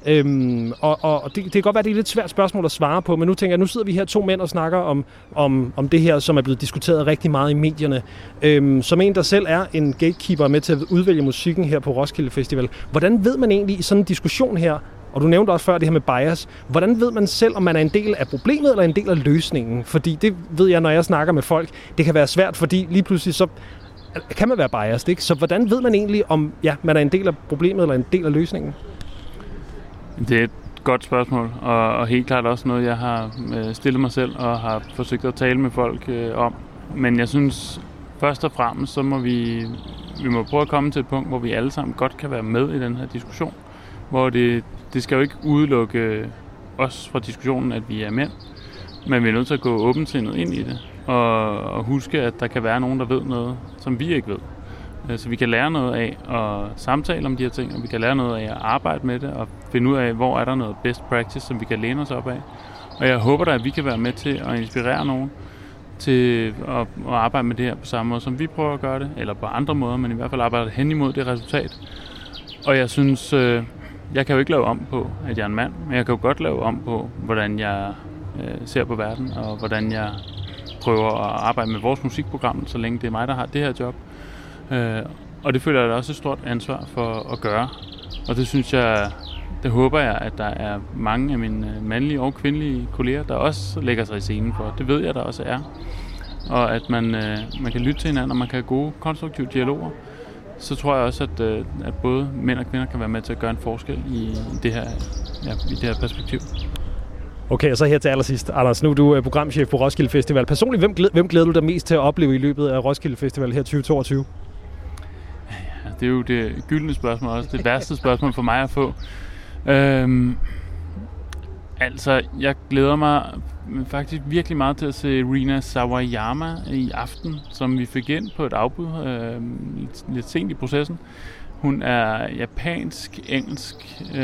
Speaker 6: Og det kan godt være, det er et lidt svært spørgsmål at svare på, men nu tænker jeg, nu sidder vi her 2 mænd og snakker om det her, som er blevet diskuteret rigtig meget i medierne. Som en, der selv er en gatekeeper med til at udvælge musikken her på Roskilde Festival. Hvordan ved man egentlig i sådan en diskussion her, og du nævnte også før det her med bias, hvordan ved man selv, om man er en del af problemet eller en del af løsningen? Fordi det ved jeg, når jeg snakker med folk, det kan være svært, fordi lige pludselig så kan man være biased, ikke? Så hvordan ved man egentlig, om man er en del af problemet eller en del af løsningen?
Speaker 10: Det er et godt spørgsmål, og helt klart også noget, jeg har stillet mig selv og har forsøgt at tale med folk om. Men jeg synes, først og fremmest, så må vi må prøve at komme til et punkt, hvor vi alle sammen godt kan være med i den her diskussion. Hvor det skal jo ikke udelukke os fra diskussionen, at vi er mænd, men vi er nødt til at gå åbensindet ind i det, og huske, at der kan være nogen, der ved noget, som vi ikke ved. Så vi kan lære noget af at samtale om de her ting, og vi kan lære noget af at arbejde med det, og finde ud af, hvor er der noget best practice, som vi kan læne os op af. Og jeg håber da, at vi kan være med til at inspirere nogen til at arbejde med det her på samme måde, som vi prøver at gøre det, eller på andre måder, men i hvert fald arbejde hen imod det resultat. Og jeg synes, jeg kan jo ikke lave om på, at jeg er en mand, men jeg kan jo godt lave om på, hvordan jeg ser på verden, og hvordan jeg prøver at arbejde med vores musikprogram, så længe det er mig, der har det her job. Og det føler jeg da også et stort ansvar for at gøre. Og det synes jeg, det håber jeg, at der er mange af mine mandlige og kvindelige kolleger, der også lægger sig i scenen for. Det ved jeg, der også er. Og at man kan lytte til hinanden, og man kan have gode, konstruktive dialoger. Så tror jeg også, at både mænd og kvinder kan være med til at gøre en forskel i det her perspektiv.
Speaker 6: Okay, og så her til allersidst. Anders, nu er du programchef på Roskilde Festival. Personligt, hvem glæder du dig mest til at opleve i løbet af Roskilde Festival her 2022?
Speaker 10: Ja, det er jo det gyldne spørgsmål, også det værste spørgsmål for mig at få. Altså, jeg glæder mig faktisk virkelig meget til at se Rina Sawayama i aften, som vi fik ind på et afbud lidt sent i processen. Hun er japansk-engelsk,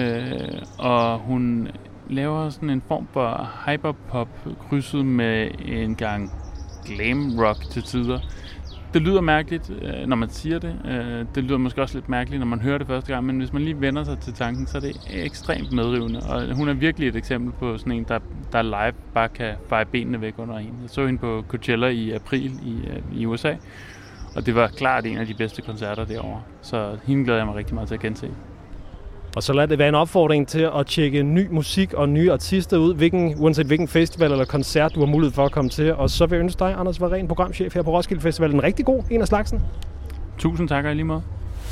Speaker 10: og hun laver sådan en form for hyperpop krydset med en gang glam rock til tider. Det lyder mærkeligt, når man siger det. Det lyder måske også lidt mærkeligt, når man hører det første gang, men hvis man lige vender sig til tanken, så er det ekstremt medrivende. Og hun er virkelig et eksempel på sådan en, der live bare kan feje benene væk under hende. Jeg så hende på Coachella i april i USA, og det var klart en af de bedste koncerter derovre. Så hende glæder jeg mig rigtig meget til at gense.
Speaker 6: Og så lad det være en opfordring til at tjekke ny musik og nye artister ud, uanset hvilken festival eller koncert, du har mulighed for at komme til. Og så vil jeg ønske dig, Anders Warén, programchef her på Roskilde Festival, en rigtig god en af slagsen.
Speaker 10: Tusind tak og i lige måde.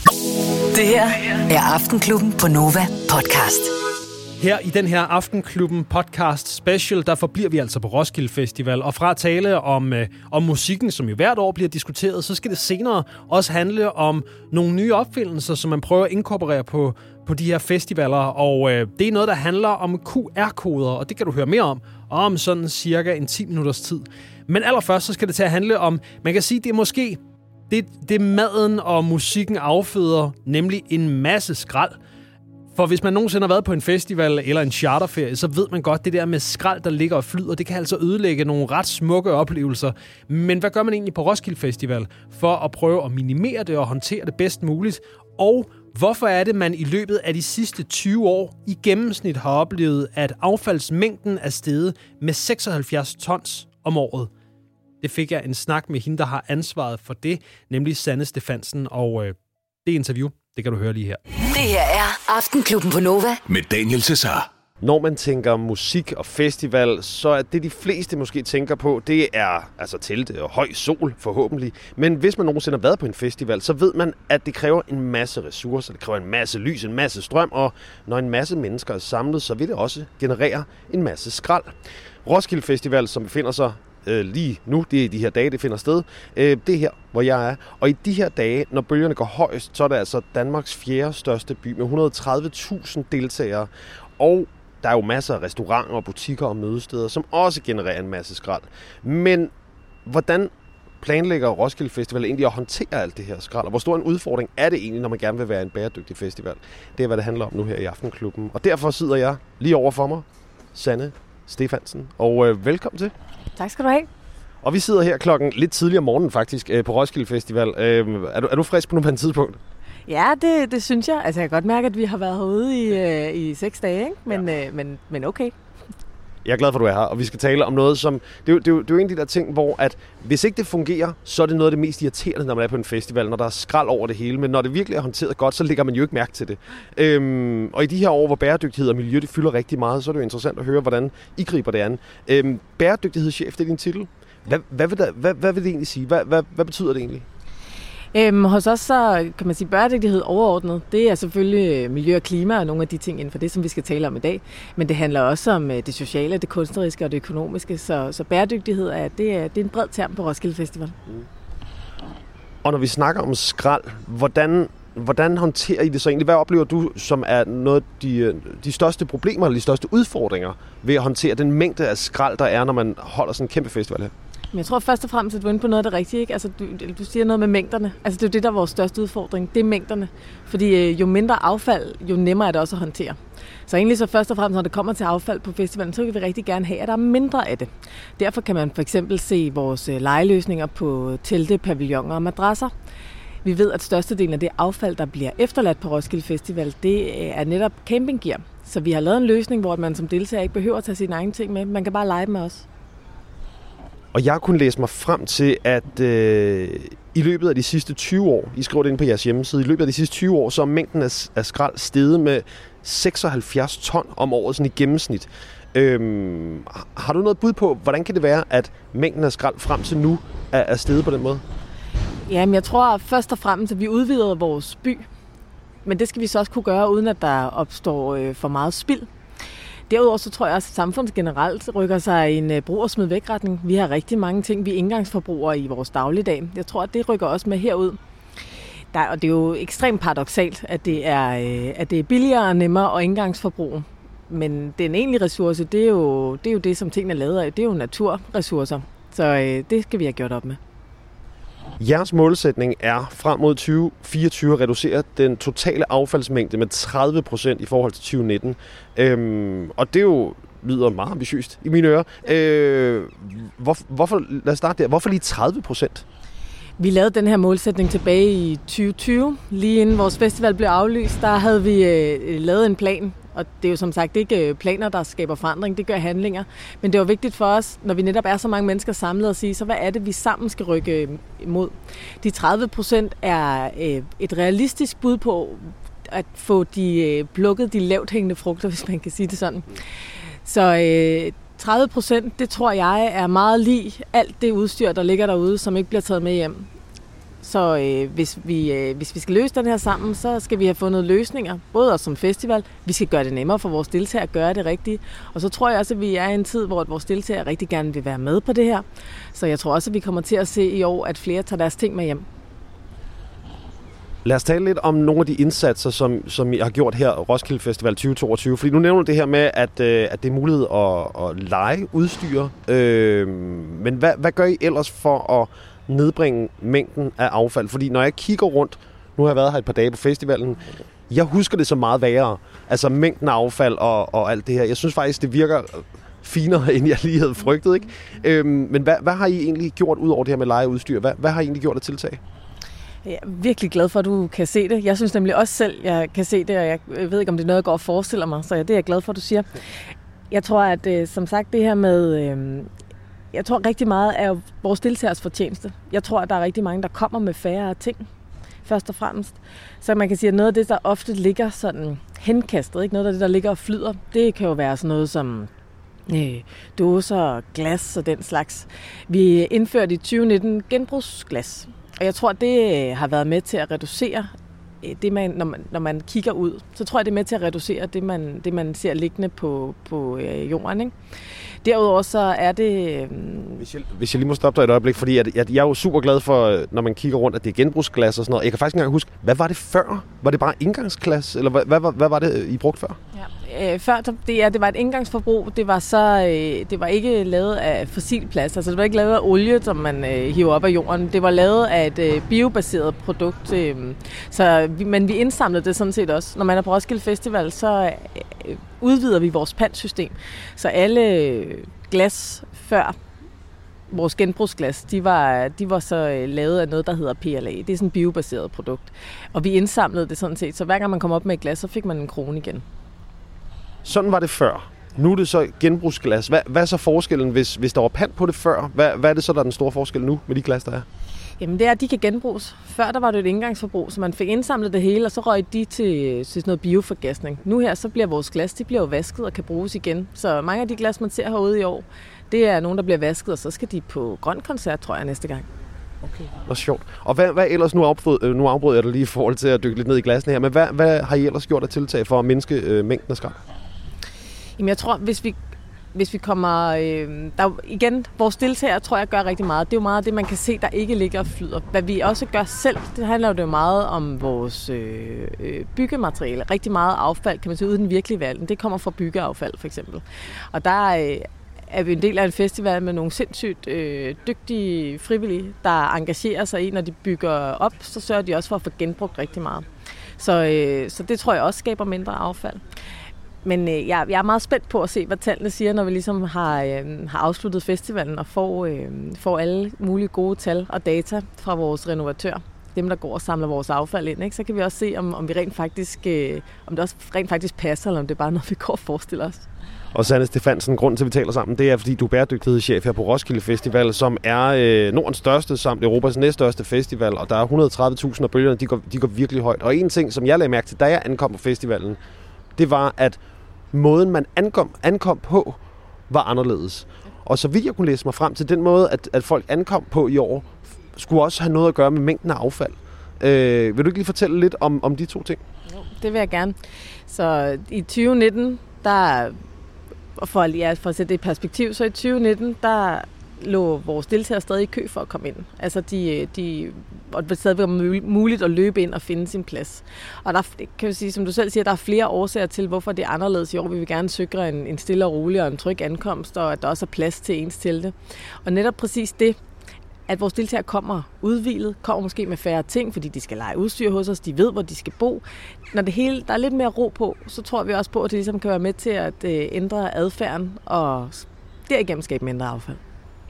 Speaker 2: Det her er Aftenklubben på Nova Podcast.
Speaker 4: Her i den her Aftenklubben podcast special, der forbliver vi altså på Roskilde Festival. Og fra at tale om musikken, som jo hvert år bliver diskuteret, så skal det senere også handle om nogle nye opfindelser, som man prøver at inkorporere på de her festivaler. Og det er noget, der handler om QR-koder, og det kan du høre mere om sådan cirka en 10 minutters tid. Men allerførst så skal det til at handle om, man kan sige, det er måske det maden og musikken afføder, nemlig en masse skrald. For hvis man nogensinde har været på en festival eller en charterferie, så ved man godt, det der med skrald, der ligger og flyder, det kan altså ødelægge nogle ret smukke oplevelser. Men hvad gør man egentlig på Roskilde Festival for at prøve at minimere det og håndtere det bedst muligt? Og hvorfor er det, man i løbet af de sidste 20 år i gennemsnit har oplevet, at affaldsmængden er steget med 76 tons om året? Det fik jeg en snak med hende, der har ansvaret for det, nemlig Sanne Stefansen, og det interview, det kan du høre lige her.
Speaker 2: Det her er Aftenklubben på Nova
Speaker 3: Med Daniel Cesar.
Speaker 11: Når man tænker musik og festival, så er det de fleste måske tænker på, det er altså telte og høj sol forhåbentlig. Men hvis man nogensinde har været på en festival, så ved man, at det kræver en masse ressourcer, det kræver en masse lys, en masse strøm, og når en masse mennesker er samlet, så vil det også generere en masse skrald. Roskilde Festival, som befinder sig lige nu. Det er de her dage, det finder sted. Det er her, hvor jeg er. Og i de her dage, når bølgerne går højst, så er det altså Danmarks 4. største by med 130.000 deltagere. Og der er jo masser af restauranter, butikker og mødesteder, som også genererer en masse skrald. Men hvordan planlægger Roskilde Festival egentlig at håndtere alt det her skrald? Og hvor stor en udfordring er det egentlig, når man gerne vil være en bæredygtig festival? Det er, hvad det handler om nu her i Aftenklubben. Og derfor sidder jeg lige over for mig, Sanne Stefansen. Og velkommen til.
Speaker 12: Tak skal du have.
Speaker 11: Og vi sidder her klokken lidt tidligere om morgenen faktisk på Roskilde Festival. Er du frisk på nuværende tidspunkt?
Speaker 12: Ja, det synes jeg. Altså, jeg kan godt mærke, at vi har været herude i 6 dage, ikke? Men okay.
Speaker 11: Jeg er glad for, at du er her, og vi skal tale om noget, som... Det er jo en af de der ting, hvor at hvis ikke det fungerer, så er det noget af det mest irriterende, når man er på en festival, når der er skrald over det hele. Men når det virkelig er håndteret godt, så lægger man jo ikke mærke til det. Og i de her år, hvor bæredygtighed og miljø det fylder rigtig meget, så er det jo interessant at høre, hvordan I griber det an. Bæredygtighedschef, det er din titel. Hvad vil det egentlig sige? Hvad betyder det egentlig?
Speaker 12: Hos os så kan man sige bæredygtighed overordnet. Det er selvfølgelig miljø og klima og nogle af de ting inden for det, som vi skal tale om i dag. Men det handler også om det sociale, det kunstneriske og det økonomiske. Så bæredygtighed det er en bred term på Roskilde Festival.
Speaker 11: Og når vi snakker om skrald, hvordan håndterer I det så egentlig? Hvad oplever du, som er noget af de største problemer eller de største udfordringer ved at håndtere den mængde af skrald, der er, når man holder sådan en kæmpe festival her?
Speaker 12: Men jeg tror først og fremmest, at du er inde på noget af det rigtige, ikke? Altså, du siger noget med mængderne. Altså, det er jo det, der er vores største udfordring. Det er mængderne. Fordi jo mindre affald, jo nemmere er det også at håndtere. Så egentlig så først og fremmest, når det kommer til affald på festivalen, så vil vi rigtig gerne have, at der er mindre af det. Derfor kan man for eksempel se vores lejeløsninger på telte, pavilloner og madrasser. Vi ved, at størstedelen af det affald, der bliver efterladt på Roskilde Festival, det er netop campinggear. Så vi har lavet en løsning, hvor man som deltager ikke behøver at tage sine egne ting med. Man kan bare lege med os.
Speaker 11: Og jeg kunne læse mig frem til, at i løbet af de sidste 20 år, I skriver det inde på jeres hjemmeside, i løbet af de sidste 20 år, så er mængden af skrald steget med 76 ton om året, sådan i gennemsnit. Har du noget bud på, hvordan kan det være, at mængden af skrald frem til nu er steget på den måde?
Speaker 12: Jamen, jeg tror først og fremmest, at vi udvider vores by. Men det skal vi så også kunne gøre, uden at der opstår for meget spild. Derudover så tror jeg også, at samfundet generelt rykker sig i en brug- og smid væk-retning. Vi har rigtig mange ting, vi engangsforbruger i vores dagligdag. Jeg tror, at det rykker også med herud. Og det er jo ekstremt paradoksalt, at det er billigere og nemmere at engangsforbruge. Men den egentlige ressource, det er jo det, som tingene er lavet af. Det er jo naturressourcer. Så det skal vi have gjort op med.
Speaker 11: Jeres målsætning er frem mod 2024 at reducere den totale affaldsmængde med 30% i forhold til 2019. Og det jo lyder meget ambitiøst i mine ører. Lad os starte der. Hvorfor lige 30%?
Speaker 12: Vi lavede den her målsætning tilbage i 2020. Lige inden vores festival blev aflyst, der havde vi lavet en plan. Og det er jo som sagt ikke planer, der skaber forandring, det gør handlinger. Men det var vigtigt for os, når vi netop er så mange mennesker samlet, at sige, så hvad er det, vi sammen skal rykke imod? De 30% er et realistisk bud på at få plukket de lavt hængende frugter, hvis man kan sige det sådan. Så 30%, det tror jeg er meget lig alt det udstyr, der ligger derude, som ikke bliver taget med hjem. Så hvis vi skal løse den her sammen, så skal vi have fundet løsninger, både os som festival. Vi skal gøre det nemmere for vores deltagere at gøre det rigtige. Og så tror jeg også, at vi er i en tid, hvor vores deltagere rigtig gerne vil være med på det her. Så jeg tror også, at vi kommer til at se i år, at flere tager deres ting med hjem.
Speaker 11: Lad os tale lidt om nogle af de indsatser, som I har gjort her Roskilde Festival 2022. Fordi nu nævner du det her med, at det er mulighed at leje udstyr. Men hvad gør I ellers for at nedbringe mængden af affald? Fordi når jeg kigger rundt, nu har jeg været her et par dage på festivalen, jeg husker det så meget værre. Altså mængden af affald og alt det her. Jeg synes faktisk, det virker finere, end jeg lige havde frygtet, ikke? Men hvad har I egentlig gjort ud over det her med lejeudstyr? Hvad har I egentlig gjort af tiltag?
Speaker 12: Jeg er virkelig glad for, at du kan se det. Jeg synes nemlig også selv, jeg kan se det, og jeg ved ikke, om det er noget, jeg går og forestiller mig. Så det er jeg glad for, at du siger. Jeg tror, at som sagt, det her med... Jeg tror rigtig meget er vores deltagers fortjeneste. Jeg tror, at der er rigtig mange, der kommer med færre ting, først og fremmest. Så man kan sige, at noget af det, der ofte ligger sådan henkastet, ikke? Noget af det, der ligger og flyder, det kan jo være sådan noget som dåser, glas og den slags. Vi indførte i 2019 genbrugsglas. Og jeg tror, det har været med til at reducere det, når man kigger ud. Så tror jeg, det er med til at reducere det, man ser liggende på jorden, ikke? Derudover så er det
Speaker 11: Hvis jeg lige må stoppe dig et øjeblik, fordi jeg er jo super glad for, når man kigger rundt, at det er genbrugsglas og sådan noget. Jeg kan faktisk ikke engang huske, hvad var det før? Var det bare engangsglas, eller hvad var det, I brugte før?
Speaker 12: Ja. Før det var et engangsforbrug. Det var ikke lavet af fossilplast. Altså det var ikke lavet af olie, som man hiver op af jorden. Det var lavet af et biobaseret produkt. Men vi indsamlede det sådan set også. Når man er på Roskilde Festival, så udvider vi vores pantsystem. Så alle glas før vores genbrugsglas, de var så lavet af noget, der hedder PLA. Det er sådan et biobaseret produkt. Og vi indsamlede det sådan set, så hver gang man kom op med et glas, så fik man en krone igen.
Speaker 11: Sådan var det før. Nu er det så genbrugsglas. Hvad er så forskellen, hvis der var pant på det før? Hvad er det så, der er den store forskel nu med de glas, der er?
Speaker 12: Jamen det er, at de kan genbruges. Før der var det et engangsforbrug, så man fik indsamlet det hele, og så røg de til sådan noget bioforgasning. Nu her, så bliver vores glas, de bliver jo vasket og kan bruges igen. Så mange af de glas, man ser herude i år, det er nogen, der bliver vasket, og så skal de på grøn koncert, tror jeg, næste gang.
Speaker 11: Okay. Det er sjovt. Og hvad ellers, nu afbryder jeg dig lige i forhold til at dykke lidt ned i glassene her, men hvad har I ellers gjort af tiltag for at mindske mængden af skrald?
Speaker 12: Jamen jeg tror, hvis vi kommer... igen, vores deltagere, tror jeg, gør rigtig meget. Det er jo meget det, man kan se, der ikke ligger og flyder. Hvad vi også gør selv, det handler jo meget om vores byggemateriale. Rigtig meget affald, kan man sige, ude i den virkelige verden. Det kommer fra byggeaffald, for eksempel. Og der er vi en del af en festival med nogle sindssygt dygtige frivillige, der engagerer sig i, når de bygger op, så sørger de også for at få genbrugt rigtig meget. Så det tror jeg også skaber mindre affald. Men jeg er meget spændt på at se, hvad tallene siger, når vi ligesom har afsluttet festivalen og får alle mulige gode tal og data fra vores renovatør. Dem, der går og samler vores affald ind, ikke? Så kan vi også se, om det også rent faktisk passer, eller om det er bare noget, vi går og forestiller os.
Speaker 11: Og Sanne Stefansen, grunden til, at vi taler sammen, det er, fordi du er bæredygtighedschef her på Roskilde Festival, som er Nordens største samt Europas næststørste festival, og der er 130.000 af bølgerne, de går virkelig højt. Og en ting, som jeg lagde mærke til, da jeg ankom på festivalen, det var, at måden, man ankom på, var anderledes. Og så vidt jeg kunne læse mig frem til, den måde, at folk ankom på i år, skulle også have noget at gøre med mængden af affald. Vil du ikke lige fortælle lidt om de to ting?
Speaker 12: Jo, det vil jeg gerne. Så i 2019, for at sætte det i perspektiv, så i 2019, der lå vores deltagere stadig i kø for at komme ind. Altså og det stadig var muligt at løbe ind og finde sin plads. Og der kan vi sige, som du selv siger, der er flere årsager til, hvorfor det er anderledes i år. Vi vil gerne sikre en stille og rolig og en tryg ankomst, og at der også er plads til ens telte. Og netop præcis det, at vores deltagere kommer udhvilet, kommer måske med færre ting, fordi de skal lege udstyr hos os, de ved, hvor de skal bo. Når det hele, der er lidt mere ro på, så tror vi også på, at det ligesom kan være med til at ændre adfærden og derigennem skabe mindre affald.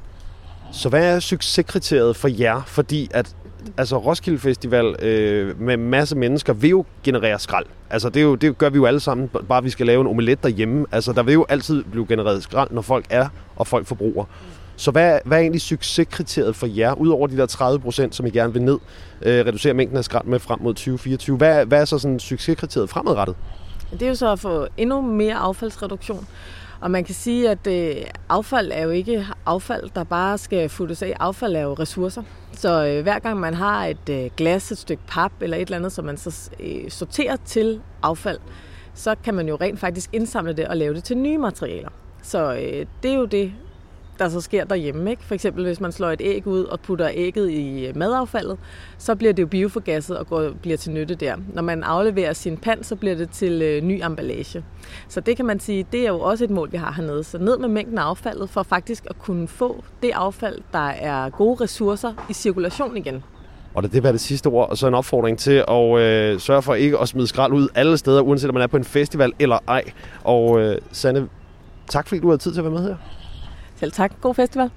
Speaker 12: Så
Speaker 11: hvad er succeskriteriet for jer? Fordi at Roskilde Festival med masse mennesker vil jo generere skrald. Altså det gør vi jo alle sammen, bare vi skal lave en omelet derhjemme. Altså der vil jo altid blive genereret skrald, når folk er og folk forbruger. Så hvad er egentlig succeskriteriet for jer, udover de der 30%, som I gerne vil ned, reducere mængden af skrald med frem mod 2024? Hvad er så sådan succeskriteriet fremadrettet?
Speaker 12: Det er jo så at få endnu mere affaldsreduktion. Og man kan sige, at affald er jo ikke affald, der bare skal futtes af. Affald er jo ressourcer. Så hver gang man har et glas, et stykke pap eller et eller andet, som man så sorterer til affald, så kan man jo rent faktisk indsamle det og lave det til nye materialer. Så det er jo det, der så sker derhjemme, ikke? For eksempel, hvis man slår et æg ud og putter ægget i madaffaldet, så bliver det jo bioforgasset og bliver til nytte der. Når man afleverer sin pant, så bliver det til ny emballage. Så det kan man sige, det er jo også et mål, vi har hernede. Så ned med mængden af affaldet, for faktisk at kunne få det affald, der er gode ressourcer i cirkulation igen.
Speaker 11: Og det var det sidste ord, og så en opfordring til at sørge for ikke at smide skrald ud alle steder, uanset om man er på en festival eller ej. Og Sanne, tak fordi du havde tid til at være med her.
Speaker 12: Selv tak. God festival.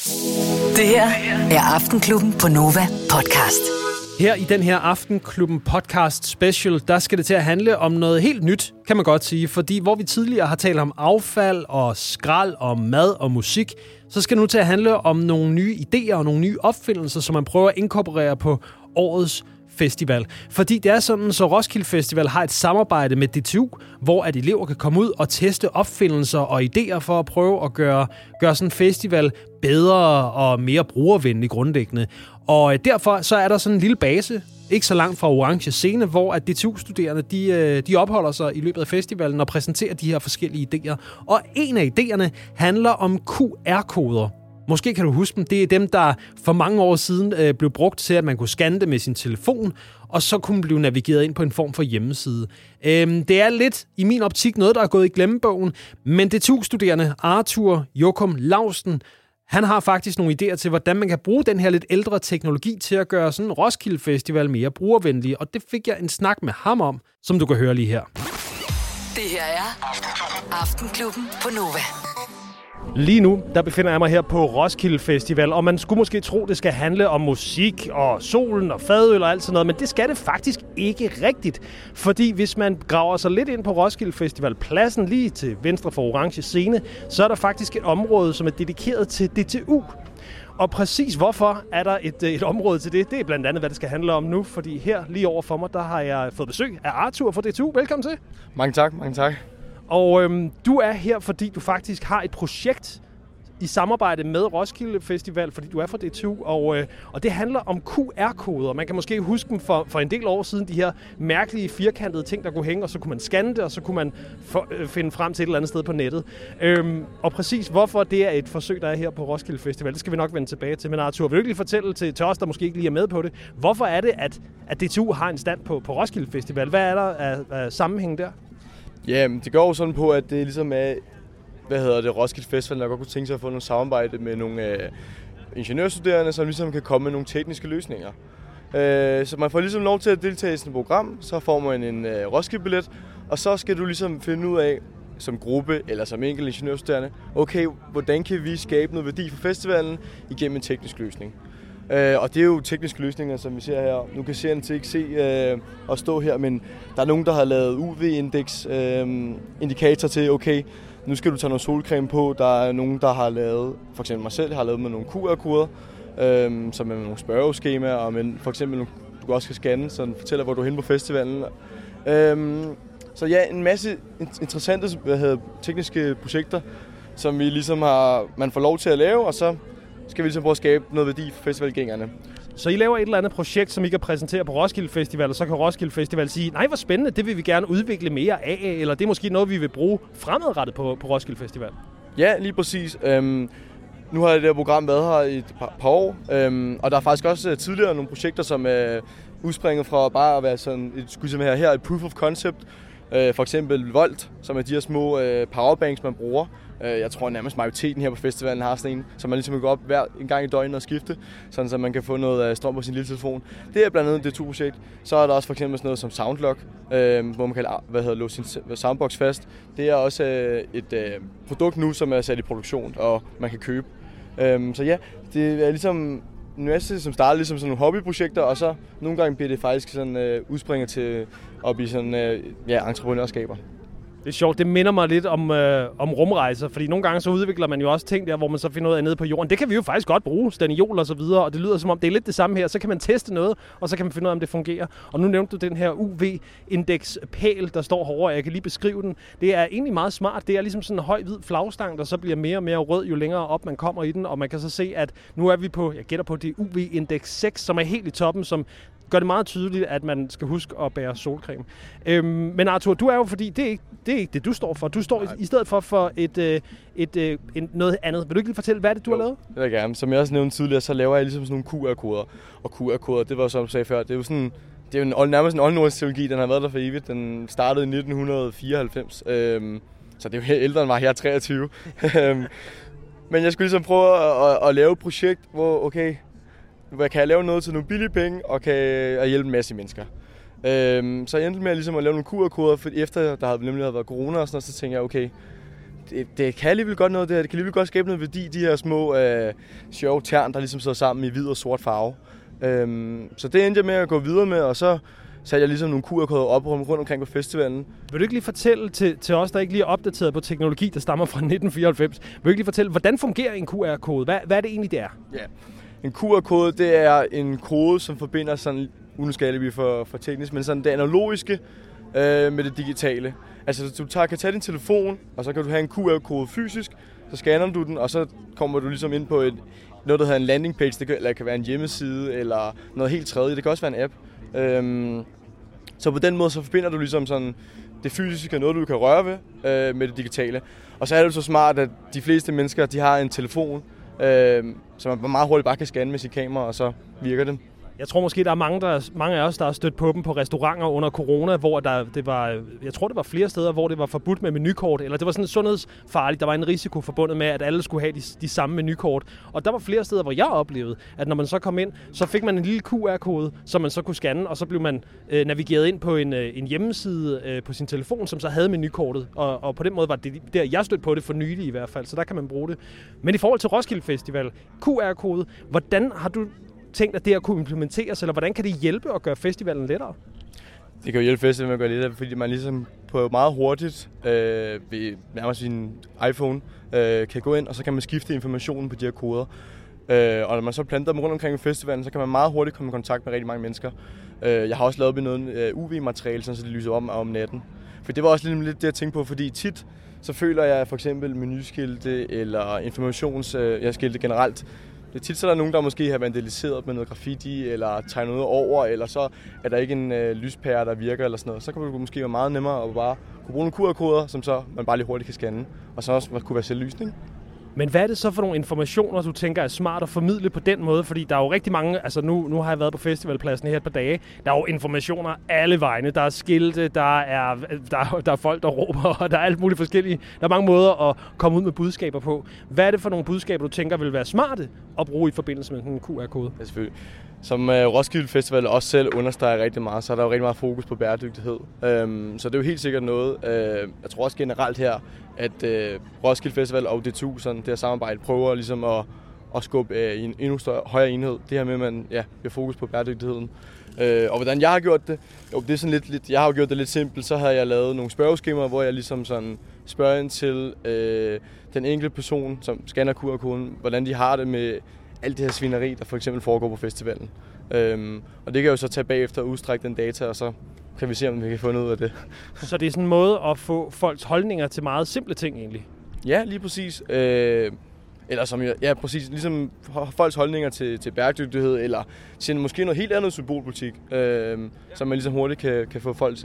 Speaker 2: Det her er Aftenklubben på Nova podcast.
Speaker 4: Her i den her Aftenklubben podcast special, der skal det til at handle om noget helt nyt, kan man godt sige. Fordi hvor vi tidligere har talt om affald og skrald og mad og musik, så skal det nu til at handle om nogle nye idéer og nogle nye opfindelser, som man prøver at inkorporere på årets festival. Fordi det er sådan, så Roskilde Festival har et samarbejde med DTU, hvor at elever kan komme ud og teste opfindelser og idéer for at prøve at gøre sådan en festival bedre og mere brugervenlig grundlæggende. Og derfor så er der sådan en lille base, ikke så langt fra Orange Scene, hvor at DTU-studerende de opholder sig i løbet af festivalen og præsenterer de her forskellige idéer. Og en af idéerne handler om QR-koder. Måske kan du huske dem. Det er dem, der for mange år siden blev brugt til, at man kunne scanne det med sin telefon, og så kunne man blive navigeret ind på en form for hjemmeside. Det er lidt, i min optik, noget, der er gået i glemmebogen, men DTU-studerende Arthur Jokum Lausten, han har faktisk nogle idéer til, hvordan man kan bruge den her lidt ældre teknologi til at gøre sådan en Roskilde Festival mere brugervenlig, og det fik jeg en snak med ham om, som du kan høre lige her.
Speaker 2: Det her er Aftenklubben på Nova.
Speaker 6: Lige nu, der befinder jeg mig her på Roskilde Festival, og man skulle måske tro, det skal handle om musik og solen og fadøl og alt sådan noget, men det skal det faktisk ikke rigtigt. Fordi hvis man graver sig lidt ind på Roskilde Festival pladsen lige til venstre for orange scene, så er der faktisk et område, som er dedikeret til DTU. Og præcis hvorfor er der et område til det, det er blandt andet, hvad det skal handle om nu, fordi her lige over for mig, der har jeg fået besøg af Arthur fra DTU. Velkommen til.
Speaker 13: Mange tak, mange tak.
Speaker 6: Og du er her, fordi du faktisk har et projekt i samarbejde med Roskilde Festival, fordi du er fra DTU, og det handler om QR-koder. Man kan måske huske dem for en del år siden, de her mærkelige firkantede ting, der kunne hænge, og så kunne man scanne det, og så kunne man finde frem til et eller andet sted på nettet. Og præcis hvorfor det er et forsøg, der er her på Roskilde Festival, det skal vi nok vende tilbage til. Men Arthur, vil du ikke lige fortælle til os, der måske ikke lige er med på det, hvorfor er det, at DTU har en stand på Roskilde Festival? Hvad er der af sammenhæng der?
Speaker 13: Ja, det går jo sådan på, at det ligesom er, Roskilde Festival, der godt kunne tænke sig at få noget samarbejde med nogle ingeniørstuderende, som ligesom kan komme med nogle tekniske løsninger. Så man får ligesom lov til at deltage i sådan et program, så får man en Roskilde-billet, og så skal du ligesom finde ud af, som gruppe eller som enkelt ingeniørstuderende, okay, hvordan kan vi skabe noget værdi for festivalen igennem en teknisk løsning. Og det er jo tekniske løsninger, som vi ser her. Nu kan seerne til ikke se og stå her, men der er nogen, der har lavet UV-indeks, indikator til, okay, nu skal du tage noget solcreme på. Der er nogen, der har lavet, for eksempel mig selv, har lavet med nogle QR-koder, som er med nogle spørgeskemaer, og for eksempel du også skal scanne, så den fortæller, hvor du er henne på festivalen. Så ja, en masse interessante tekniske projekter, som vi ligesom man får lov til at lave, og så skal vi ligesom prøve at skabe noget værdi for festivalgængerne.
Speaker 6: Så I laver et eller andet projekt, som I kan præsentere på Roskilde Festival, og så kan Roskilde Festival sige, nej, hvor spændende, det vil vi gerne udvikle mere af, eller det er måske noget, vi vil bruge fremadrettet på Roskilde Festival.
Speaker 13: Ja, lige præcis. Nu har det her program været her i et par år, og der er faktisk også tidligere nogle projekter, som er udspringet fra bare at være sådan et proof of concept. For eksempel Volt, som er de her små powerbanks, man bruger. Jeg tror nærmest majoriteten her på festivalen har sådan en, så man ligesom kan gå op hver en gang i døgnet og skifte, sådan så man kan få noget strøm på sin lille telefon. Det er blandt andet det DTU-projekt. Så er der også for eksempel sådan noget som Soundlock, hvor man kan låse sin soundbox fast. Det er også et produkt nu, som er sat i produktion, og man kan købe. Så ja, det er ligesom en masse, som starter ligesom sådan nogle hobbyprojekter, og så nogle gange bliver det faktisk sådan udspringer til at blive sådan entreprenørskaber.
Speaker 6: Det er sjovt. Det minder mig lidt om rumrejser, fordi nogle gange så udvikler man jo også ting der, hvor man så finder ud af nede på jorden. Det kan vi jo faktisk godt bruge, staniol og så videre, og det lyder som om, det er lidt det samme her. Så kan man teste noget, og så kan man finde ud af, om det fungerer. Og nu nævnte du den her UV-indeks-pæl, der står herovre. Jeg kan lige beskrive den. Det er egentlig meget smart. Det er ligesom sådan en høj hvid flagstang, der så bliver mere og mere rød, jo længere op man kommer i den. Og man kan så se, at nu er vi på, jeg gætter på, det UV-indeks 6, som er helt i toppen, som gør det meget tydeligt, at man skal huske at bære solcreme. Men Arthur, du er jo, fordi det er ikke det, du står for. Du står i stedet for noget andet. Vil du ikke lige fortælle, hvad er det, du har lavet?
Speaker 13: Det vil jeg gerne. Som jeg også nævnte tidligere, så laver jeg ligesom sådan nogle QR-koder. Og QR-koder, det var som jeg sagde før, det er jo sådan, det er jo nærmest en oldnordisk teknologi, den har været der for evigt. Den startede i 1994, så det er jo ældre end mig, her 23. Men jeg skulle ligesom prøve at lave et projekt, hvor okay, kan jeg lave noget til nogle billige penge, og kan jeg hjælpe en masse mennesker. Så jeg endte med ligesom at lave nogle QR-koder, for efter der havde nemlig været corona og sådan noget, så tænkte jeg, okay, det kan alligevel godt noget det her, det kan alligevel godt skabe noget værdi, de her små sjove tern, der ligesom sidder sammen i hvid og sort farve. Så det endte jeg med at gå videre med, og så satte jeg ligesom nogle QR-koder op rundt omkring på festivalen.
Speaker 6: Vil du ikke lige fortælle til os, der ikke lige er opdateret på teknologi, der stammer fra 1994, vil du ikke lige fortælle, hvordan fungerer en QR-kode? Hvad er det egentlig, det er?
Speaker 13: Ja. En QR-kode, det er en kode, som forbinder sådan, uden skal vi for teknisk, men sådan det analogiske med det digitale. Altså du kan tage din telefon, og så kan du have en QR-kode fysisk, så scanner du den, og så kommer du ligesom ind på noget, der hedder en landing page, det kan være en hjemmeside, eller noget helt tredje, det kan også være en app. Så på den måde, så forbinder du ligesom sådan det fysiske, noget du kan røre ved, med det digitale. Og så er det så smart, at de fleste mennesker, de har en telefon, så man meget hurtigt bare kan scanne med sit kamera, og så virker det.
Speaker 6: Jeg tror måske, der er mange af os, der har stødt på dem på restauranter under corona, hvor det var flere steder, hvor det var forbudt med menukort, eller det var sådan sundhedsfarligt. Der var en risiko forbundet med, at alle skulle have de samme menukort. Og der var flere steder, hvor jeg oplevede, at når man så kom ind, så fik man en lille QR-kode, som man så kunne scanne, og så blev man navigeret ind på en hjemmeside på sin telefon, som så havde menukortet. Og på den måde var det der, jeg stødte på det for nylig i hvert fald, så der kan man bruge det. Men i forhold til Roskilde Festival, QR-kode, hvordan har du tænkt, at det at kunne implementeres, eller hvordan kan det hjælpe at gøre festivalen lettere?
Speaker 13: Det kan jo hjælpe festivalen med at gøre lettere, fordi man ligesom på meget hurtigt ved nærmest sin iPhone kan gå ind, og så kan man skifte informationen på de her koder. Og når man så planter dem rundt omkring festivalen, så kan man meget hurtigt komme i kontakt med rigtig mange mennesker. Jeg har også lavet noget UV-materiale, så det lyser om natten. For det var også lidt det, jeg tænkte på, fordi tit så føler jeg for eksempel menuskilte eller informationsskilte generelt. Det er tit så der nogen, der måske har vandaliseret med noget graffiti, eller tegnet noget over, eller så er der ikke en lyspære, der virker, eller sådan noget. Så kan det måske være meget nemmere at bare kunne bruge nogle QR-koder, som så man bare lige hurtigt kan scanne, og så også kunne være selvlysning.
Speaker 6: Men hvad er det så for nogle informationer, du tænker er smart at formidle på den måde? Fordi der er jo rigtig mange, altså nu har jeg været på festivalpladsen her et par dage, der er jo informationer alle vegne. Der er skilte, der er folk, der råber, og der er alt muligt forskellige. Der er mange måder at komme ud med budskaber på. Hvad er det for nogle budskaber, du tænker vil være smarte at bruge i forbindelse med en QR-kode?
Speaker 13: Ja, selvfølgelig. Som Roskilde Festival også selv understreger rigtig meget, så er der jo rigtig meget fokus på bæredygtighed. Så det er jo helt sikkert noget, jeg tror også generelt her, at Roskilde Festival og D2, sådan det her samarbejde, prøver ligesom at skubbe i en endnu højere enhed. Det her med, at man bliver fokus på bæredygtigheden. Og hvordan jeg har gjort det? Jo, det er sådan lidt, jeg har gjort det lidt simpelt. Så har jeg lavet nogle spørgeskemaer, hvor jeg ligesom sådan spørger ind til den enkelte person, som scanner QR-koden, hvordan de har det med alt det her svineri, der for eksempel foregår på festivalen. Og det kan jo så tage bagefter og udstrække den data, og så kan vi se, om vi kan få noget ud af det.
Speaker 6: Så det er sådan en måde at få folks holdninger til meget simple ting egentlig? Ja,
Speaker 13: lige præcis. Eller som præcis, ligesom folks holdninger til bæredygtighed, eller til måske noget helt andet symbolpolitik, som man ligesom hurtigt kan få folks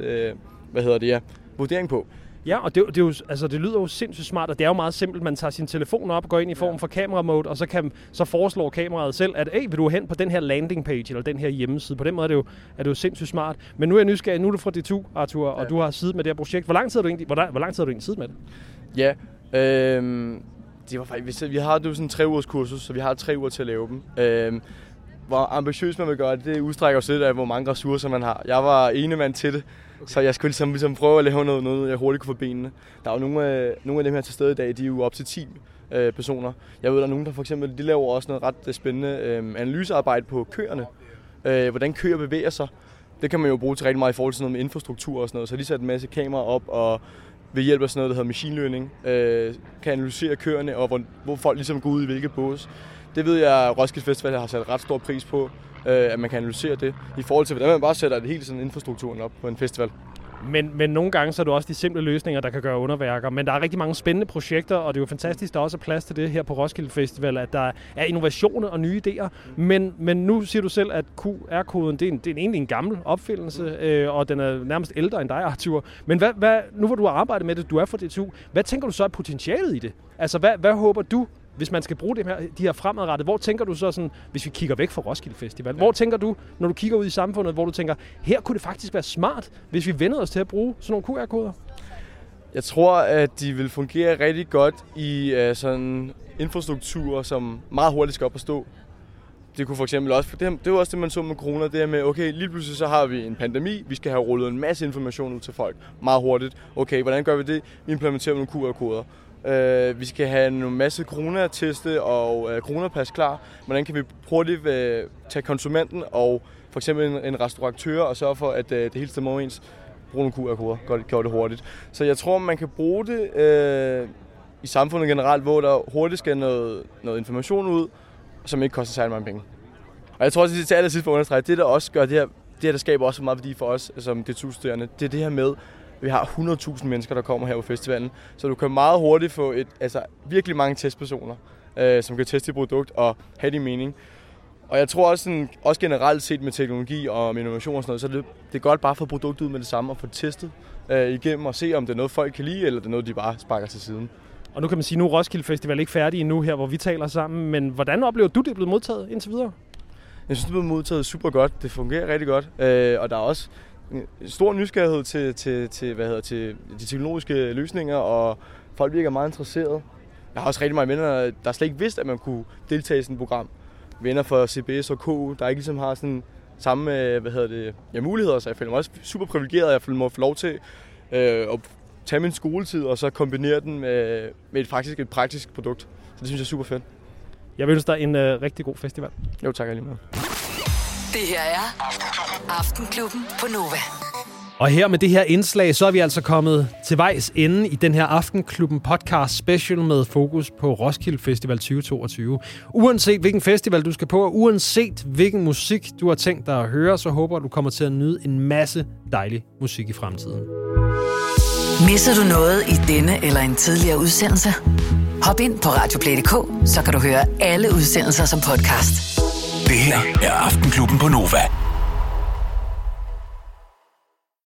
Speaker 13: vurdering på.
Speaker 6: Ja, og det lyder jo sindssygt smart, og det er jo meget simpelt. Man tager sin telefon op og går ind i form for kameramode, og så foreslår kameraet selv, at vil du hen på den her landing page, eller den her hjemmeside. På den måde er det jo sindssygt smart. Men nu er jeg nysgerrig, nu er du fra D2, Arthur, og du har siddet med det her projekt. Hvor lang tid har du egentlig siddet med det?
Speaker 13: Ja, det var faktisk, vi har jo sådan en 3-ugers kursus, så vi har 3 uger til at lave dem. Hvor ambitiøst man vil gøre det udstrækker også lidt af, hvor mange ressourcer man har. Jeg var enemand til det, så jeg skulle ligesom prøve at lave noget, jeg hurtigt kunne få benene. Der er jo nogle af dem her til stede i dag, de er jo op til 10 personer. Jeg ved, der er nogen, der for eksempel, de laver også noget ret spændende analysearbejde på køerne. Hvordan køer bevæger sig. Det kan man jo bruge til rigtig meget i forhold til noget med infrastruktur og sådan noget. Så de satte en masse kameraer op, og ved hjælp af sådan noget, der hedder machine learning, kan analysere køerne, og hvor folk ligesom går ud i hvilket bås. Det ved jeg, at Roskilde Festival har sat ret stor pris på, at man kan analysere det, i forhold til, hvordan man bare sætter det hele sådan infrastrukturen op på en festival.
Speaker 6: Men nogle gange så er det også de simple løsninger, der kan gøre underværker. Men der er rigtig mange spændende projekter, og det er jo fantastisk, der også er plads til det her på Roskilde Festival, at der er innovationer og nye idéer. Men nu siger du selv, at QR-koden, det er egentlig en gammel opfindelse, og den er nærmest ældre end dig, Arthur. Men nu hvor du har arbejdet med det, du er fra D2, hvad tænker du så er potentialet i det? Altså, hvad håber du, hvis man skal bruge de her fremadrettet, hvor tænker du så sådan, hvis vi kigger væk fra Roskilde Festival, hvor tænker du, når du kigger ud i samfundet, hvor du tænker, her kunne det faktisk være smart, hvis vi vender os til at bruge sådan nogle QR-koder?
Speaker 13: Jeg tror, at de vil fungere rigtig godt i sådan infrastruktur, som meget hurtigt skal op at stå. Det kunne for eksempel også, det var også det, man så med corona, det her med, okay, lige pludselig så har vi en pandemi, vi skal have rullet en masse information ud til folk meget hurtigt. Okay, hvordan gør vi det? Vi implementerer nogle QR-koder. Vi skal have en masse coronateste og coronapas klar. Hvordan kan vi hurtigt tage konsumenten og for eksempel en restauratør og sørge for, at det hele stemmer overens, bruge nogle QR-koder, gør det hurtigt. Så jeg tror, man kan bruge det i samfundet generelt, hvor der hurtigt skal noget information ud, som ikke koster særlig mange penge. Og jeg tror også, til allersidst for at understrege, det der også gør det her, der skaber også meget værdi for os som D2-studerende, det er det her med, vi har 100.000 mennesker, der kommer her på festivalen, så du kan meget hurtigt få virkelig mange testpersoner, som kan teste dit produkt og have din mening. Og jeg tror også generelt set med teknologi og med innovation og sådan noget, så det er godt bare at få produktet ud med det samme og få testet igennem og se, om det er noget, folk kan lide, eller det er noget, de bare sparker til siden.
Speaker 6: Og nu kan man sige, nu er Roskilde Festival ikke færdig endnu her, hvor vi taler sammen. Men hvordan oplever du, det er blevet modtaget indtil videre?
Speaker 13: Jeg synes, det er blevet modtaget super godt. Det fungerer rigtig godt. Og der er også en stor nysgerrighed til de teknologiske løsninger, og folk virker meget interesserede. Jeg har også rigtig mange venner, der slet ikke vidste, at man kunne deltage i sådan et program. Venner fra CBS og KU, der ikke ligesom har sådan samme muligheder. Så jeg føler mig også super privilegeret, at jeg føler mig få lov til at tage min skoletid og så kombinere den med et praktisk produkt. Så det synes jeg er super fedt.
Speaker 6: Jeg vil ønske dig en rigtig god festival.
Speaker 13: Jo, tak alligevel.
Speaker 2: Det her er Aftenklubben på Nova.
Speaker 4: Og her med det her indslag, så er vi altså kommet til vejs ende i den her Aftenklubben podcast special med fokus på Roskilde Festival 2022. Uanset hvilken festival du skal på, og uanset hvilken musik du har tænkt dig at høre, så håber du kommer til at nyde en masse dejlig musik i fremtiden.
Speaker 2: Misser du noget i denne eller en tidligere udsendelse? Hop ind på radioplay.dk, så kan du høre alle udsendelser som podcast.
Speaker 3: Det her er Aftenklubben på Nova.